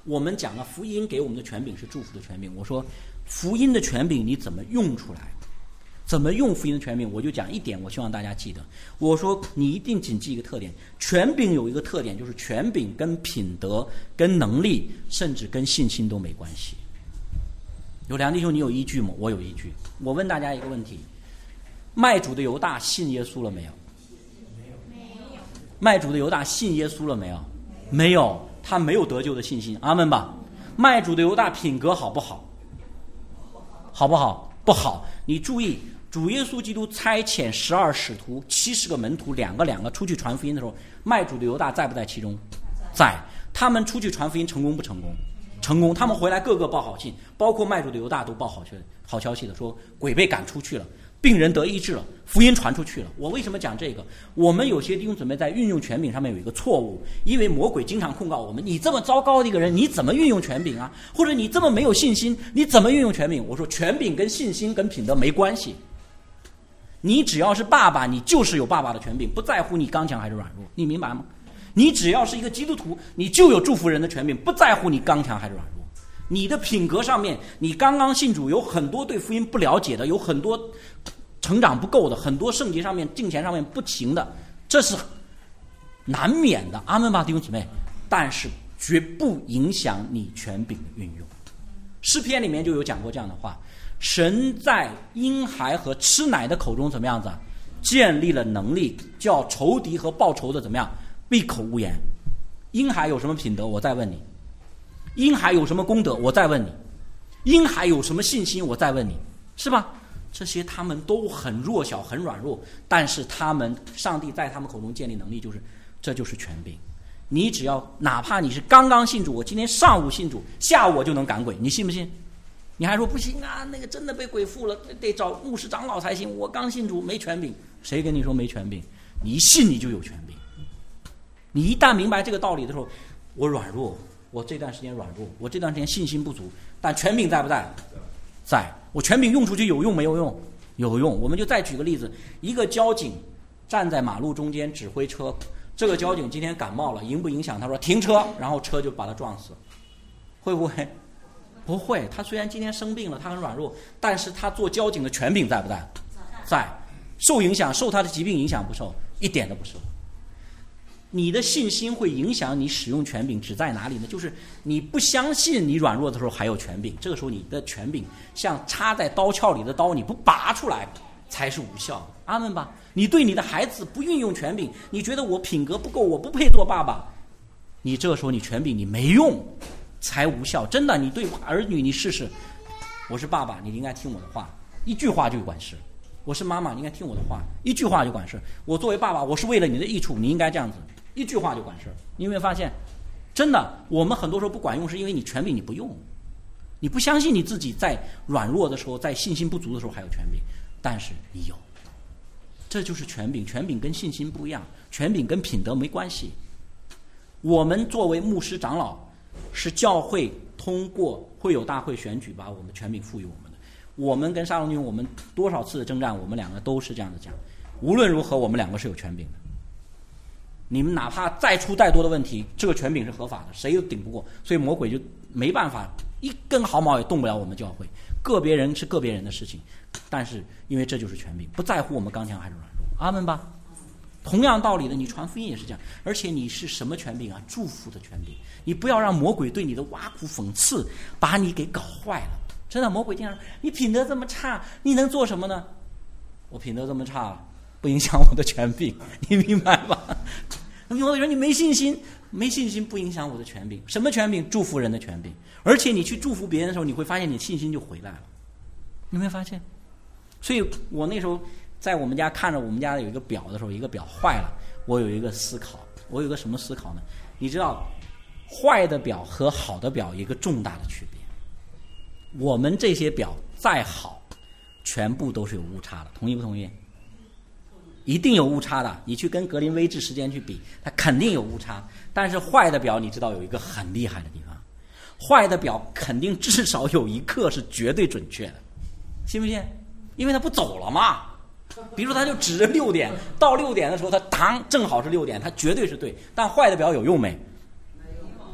我们讲了福音给我们的权柄是祝福的权柄，我说福音的权柄你怎么用出来，怎么用福音的权柄，我就讲一点，我希望大家记得，我说你一定谨记一个特点，权柄有一个特点，就是权柄跟品德跟能力甚至跟信心都没关系。有梁弟兄，你有依据吗？我有依据。我问大家一个问题，卖主的犹大信耶稣了没有？没有。卖主的犹大信耶稣了没有？没有，他没有得救的信心。阿们吧。卖主的犹大品格好不好？好不好？不好。你注意，主耶稣基督差遣十二使徒七十个门徒两个两个出去传福音的时候，卖主的犹大在不在其中？在。他们出去传福音成功不成功？成功。他们回来个个报好信，包括卖主的犹大都报好好消息的，说鬼被赶出去了，病人得医治了，福音传出去了。我为什么讲这个？我们有些弟兄姊妹在运用权柄上面有一个错误，因为魔鬼经常控告我们，你这么糟糕的一个人，你怎么运用权柄啊？或者你这么没有信心，你怎么运用权柄？我说权柄跟信心跟品德没关系，你只要是爸爸，你就是有爸爸的权柄，不在乎你刚强还是软弱，你明白吗？你只要是一个基督徒，你就有祝福人的权柄，不在乎你刚强还是软弱。你的品格上面，你刚刚信主，有很多对福音不了解的，有很多成长不够的，很多圣洁上面敬虔上面不行的，这是难免的。阿们吧，弟兄姊妹。但是绝不影响你权柄的运用。诗篇里面就有讲过这样的话，神在婴孩和吃奶的口中怎么样子建立了能力，叫仇敌和报仇的怎么样闭口无言。婴孩有什么品德？我再问你。婴孩有什么功德？我再问你。婴孩有什么信心？我再问你，是吧？这些他们都很弱小很软弱，但是他们上帝在他们口中建立能力，就是这就是权柄。你只要哪怕你是刚刚信主，我今天上午信主，下午我就能赶鬼，你信不信？你还说不行啊，那个真的被鬼附了，得找牧师长老才行，我刚信主没权柄。谁跟你说没权柄？你一信你就有权柄。你一旦明白这个道理的时候，我软弱，我这段时间软弱，我这段时间信心不足，但权柄在不在？在。我权柄用出去有用没有用？有用。我们就再举个例子，一个交警站在马路中间指挥车，这个交警今天感冒了，影不影响？他说停车，然后车就把他撞死，会不会？不会。他虽然今天生病了，他很软弱，但是他做交警的权柄在不在？在。受影响，受他的疾病影响不受？一点都不受。你的信心会影响你使用权柄，只在哪里呢？就是你不相信你软弱的时候还有权柄，这个时候你的权柄像插在刀鞘里的刀，你不拔出来才是无效的。阿们吧。你对你的孩子不运用权柄，你觉得我品格不够，我不配做爸爸，你这个时候你权柄你没用才无效。真的，你对儿女你试试，我是爸爸，你应该听我的话，一句话就管事。我是妈妈，你应该听我的话，一句话就管事。我作为爸爸，我是为了你的益处，你应该这样子，一句话就管事。你有没有发现，真的，我们很多时候不管用，是因为你权柄你不用，你不相信你自己在软弱的时候，在信心不足的时候还有权柄，但是你有，这就是权柄。权柄跟信心不一样，权柄跟品德没关系。我们作为牧师长老，是教会通过会友大会选举把我们权柄赋予我们的。我们跟沙龙军，我们多少次的征战，我们两个都是这样的讲，无论如何我们两个是有权柄的。你们哪怕再出再多的问题，这个权柄是合法的，谁都顶不过，所以魔鬼就没办法，一根毫毛也动不了我们教会。个别人是个别人的事情，但是因为这就是权柄，不在乎我们刚强还是软弱。阿们吧。同样道理的，你传福音也是这样，而且你是什么权柄啊？祝福的权柄。你不要让魔鬼对你的挖苦讽刺把你给搞坏了。真的，魔鬼经常说你品德这么差，你能做什么呢？我品德这么差，不影响我的权柄，你明白吧？魔鬼说你没信心，没信心不影响我的权柄。什么权柄？祝福人的权柄。而且你去祝福别人的时候，你会发现你信心就回来了。你有没有发现？所以我那时候在我们家看着我们家有一个表的时候，一个表坏了，我有一个思考。我有一个什么思考呢？你知道，坏的表和好的表有一个重大的区别。我们这些表再好，全部都是有误差的，同意不同意？一定有误差的。你去跟格林威治时间去比，它肯定有误差。但是坏的表，你知道有一个很厉害的地方，坏的表肯定至少有一刻是绝对准确的，信不信？因为它不走了嘛。比如说，它就指着六点，到六点的时候，它当正好是六点，它绝对是对。但坏的表有用没？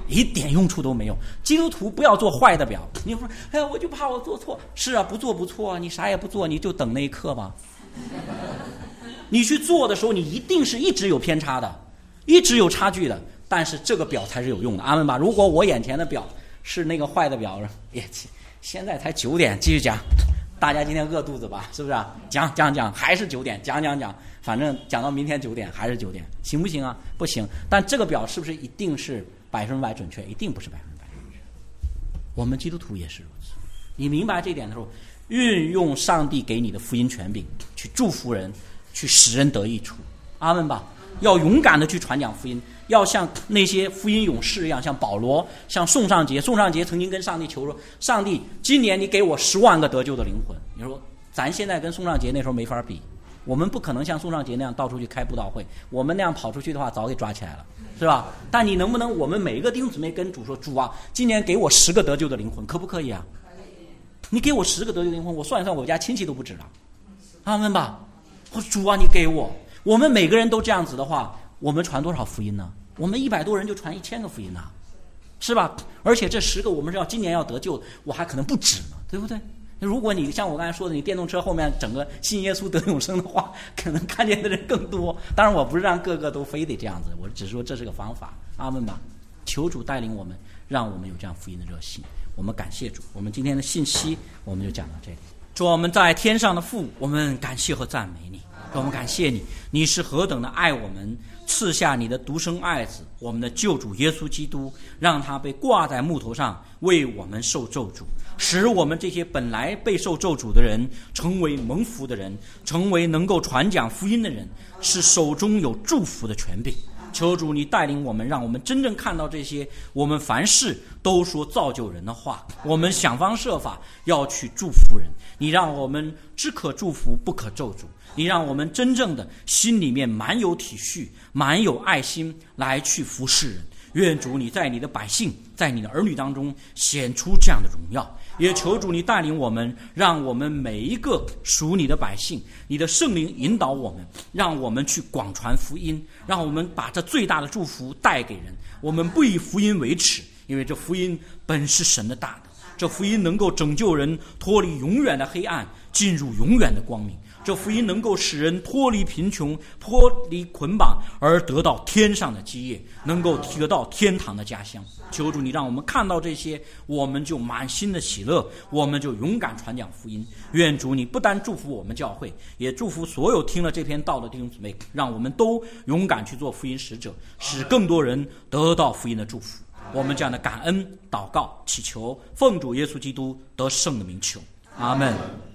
一点用处都没有。基督徒不要做坏的表。你说，哎呀，我就怕我做错。是啊，不做不错啊，你啥也不做，你就等那一刻吧。你去做的时候，你一定是一直有偏差的，一直有差距的。但是这个表才是有用的，阿们吧。如果我眼前的表是那个坏的表，也现在才九点，继续讲。大家今天饿肚子吧？是不是啊？讲讲讲，还是九点，讲讲讲，反正讲到明天九点还是九点，行不行啊？不行。但这个表是不是一定是百分百准确？一定不是百分百准确。我们基督徒也是如此。你明白这一点的时候，运用上帝给你的福音权柄去祝福人，去使人得益处。阿们吧。要勇敢的去传讲福音，要像那些福音勇士一样，像保罗，像宋尚杰。宋尚杰曾经跟上帝求说，上帝今年你给我十万个得救的灵魂。你说咱现在跟宋尚杰那时候没法比，我们不可能像宋尚杰那样到处去开布道会，我们那样跑出去的话早给抓起来了，是吧？但你能不能我们每一个弟兄姊妹跟主说，主啊，今年给我十个得救的灵魂，可不可以啊？你给我十个得救的灵魂，我算一算我家亲戚都不止了。阿们吧。我说主啊，你给我，我们每个人都这样子的话，我们传多少福音呢？我们一百多人就传一千个福音呢，是吧？而且这十个我们是要今年要得救，我还可能不止呢，对不对？如果你像我刚才说的，你电动车后面整个信耶稣得永生的话，可能看见的人更多。当然我不是让个个都非得这样子，我只是说这是个方法。阿们吧。求主带领我们，让我们有这样福音的热心。我们感谢主。我们今天的信息我们就讲到这里。主，我们在天上的父，我们感谢和赞美你。我们感谢你，你是何等的爱我们，赐下你的独生爱子，我们的救主耶稣基督，让他被挂在木头上，为我们受咒诅，使我们这些本来备受咒诅的人成为蒙福的人，成为能够传讲福音的人，是手中有祝福的权柄。求主你带领我们，让我们真正看到这些我们凡事都说造就人的话，我们想方设法要去祝福人。你让我们只可祝福不可咒诅，你让我们真正的心里面满有体恤，满有爱心来去服侍人。愿主你在你的百姓，在你的儿女当中显出这样的荣耀。也求主你带领我们，让我们每一个属你的百姓，你的圣灵引导我们，让我们去广传福音，让我们把这最大的祝福带给人。我们不以福音为耻，因为这福音本是神的大能，这福音能够拯救人脱离永远的黑暗，进入永远的光明。这福音能够使人脱离贫穷，脱离捆绑，而得到天上的基业，能够得到天堂的家乡。求主你让我们看到这些，我们就满心的喜乐，我们就勇敢传讲福音。愿主你不单祝福我们教会，也祝福所有听了这篇道的弟兄姊妹，让我们都勇敢去做福音使者，使更多人得到福音的祝福。我们这样的感恩祷告祈求，奉主耶稣基督得胜的名求，阿们。